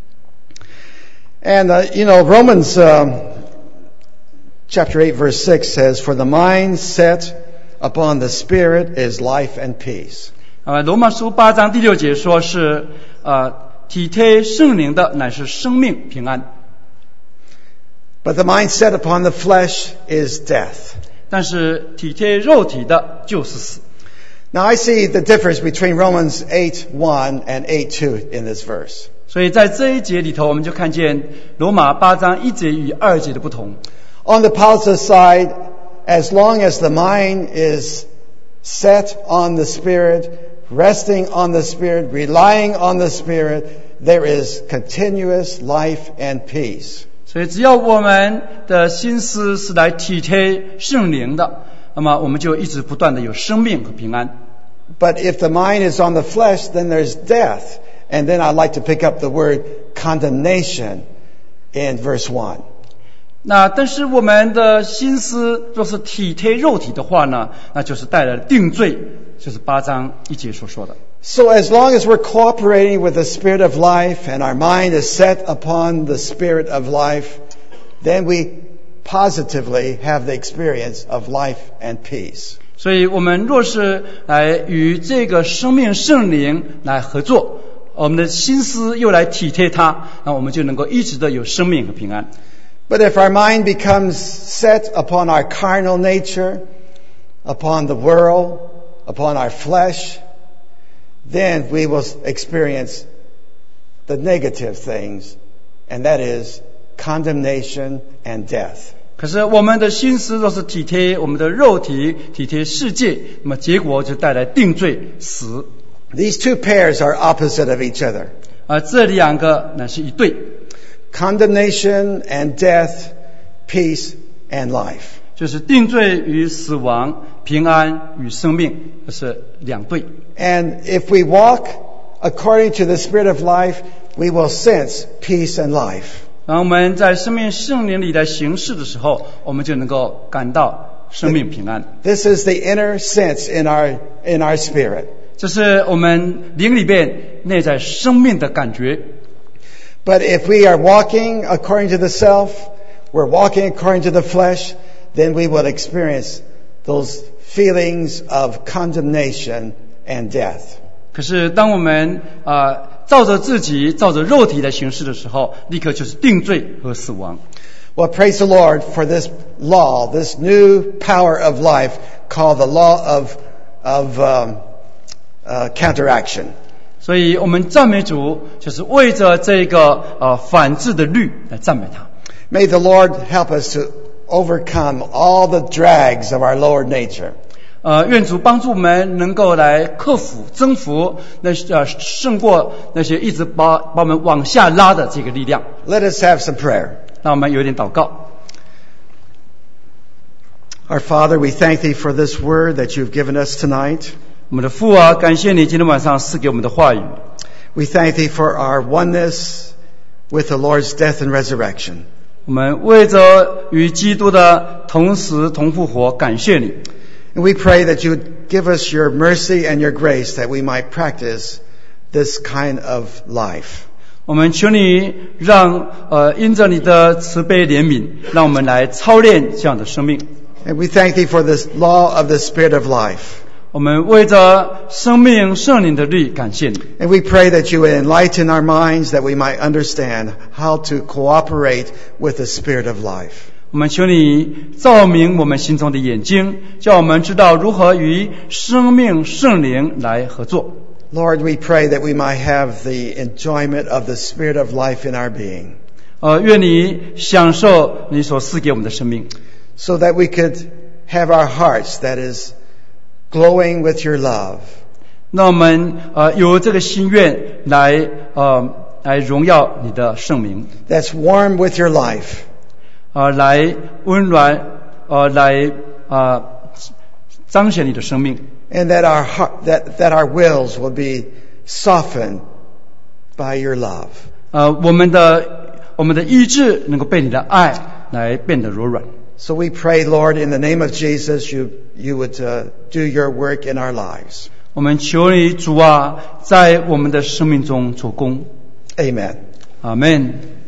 And uh, you know, Romans um, chapter eight verse six says, "For the mind set upon the Spirit is life and peace." 啊，罗马书八章第六节说是呃体贴圣灵的乃是生命平安。 But the mind set upon the flesh is death. 但是体贴肉体的就是死。 Now I see the difference between Romans eight one and eight two in this verse. 所以在这一节里头，我们就看见罗马八章一节与二节的不同。 On the positive side, as long as the mind is set on the Spirit, resting on the Spirit, relying on the Spirit, there is continuous life and peace. 所以只要我们的心思是来体贴圣灵的，那么我们就一直不断的有生命和平安。 But if the mind is on the flesh, then there's death And then I'd like to pick up the word condemnation in verse one. 那但是我们的心思若是体贴肉体的话呢，那就是带来定罪，就是八章一节所说的。 So as long as we're cooperating with the Spirit of life and our mind is set upon the Spirit of life, then we positively have the experience of life and peace. 所以我们若是来与这个生命圣灵来合作，我们的心思又来体贴它，那我们就能够一直的有生命和平安。 But if our mind becomes set upon our carnal nature, upon the world, upon our flesh, then we will experience the negative things, and that is condemnation and death. 可是我们的心思若是体贴我们的肉体，体贴世界，那么结果就带来定罪、死。 These two pairs are opposite of each other. 而这两个乃是一对。 Condemnation and death, peace and life. 就是定罪与死亡，平安与生命，这是两对。 And if we walk according to the Spirit of life, we will sense peace and life. 当我们在生命圣灵里来行事的时候，我们就能够感到生命平安。 This is the inner sense in our in our spirit. 这是我们灵里边内在生命的感觉。 But if we are walking according to the self, we're walking according to the flesh, then we will experience those feelings of condemnation and death. 可是当我们啊、呃、照着自己照着肉体来行事的时候，立刻就是定罪和死亡。 Well, praise the Lord for this law, this new power of life called the law of of um, uh, counteraction. 所以我们赞美主，就是为着这个呃反制的律来赞美他。 May the Lord help us to overcome all the drags of our lower nature. 呃，愿主帮助我们能够来克服、征服那些呃胜过那些一直把把我们往下拉的这个力量。 Let us have some prayer. 让我们有点祷告。 Our Father, we thank Thee for this word that You've given us tonight. 我们的父啊，感谢你今天晚上赐给我们的话语。 We thank Thee for our oneness with the Lord's death and resurrection. 我们为着与基督的同死同复活，感谢你。 And we pray that You would give us Your mercy and Your grace that we might practice this kind of life. 我们求你让呃因着你的慈悲怜悯，让我们来操练这样的生命。 And we thank Thee for this law of the Spirit of life. 我们为着生命圣灵的律感谢你。 And we pray that You would enlighten our minds that we might understand how to cooperate with the Spirit of life. 我们求你照明我们心中的眼睛，叫我们知道如何与生命圣灵来合作。 Lord, we pray that we might have the enjoyment of the Spirit of life in our being. 呃，愿你享受你所赐给我们的生命， so that we could have our hearts that is glowing with Your love. 让我们呃有这个心愿来呃来荣耀你的圣名， That's warm with Your life. 呃来温暖呃来呃彰显你的生命， And that our heart, that, that our wills will be softened by Your love. 呃我们的我们的意志能够被你的爱来变得柔软。 So we pray, Lord, in the name of Jesus, You, you would uh, do Your work in our lives. 我们求你主啊，在我们的生命中做工。 Amen. 阿们。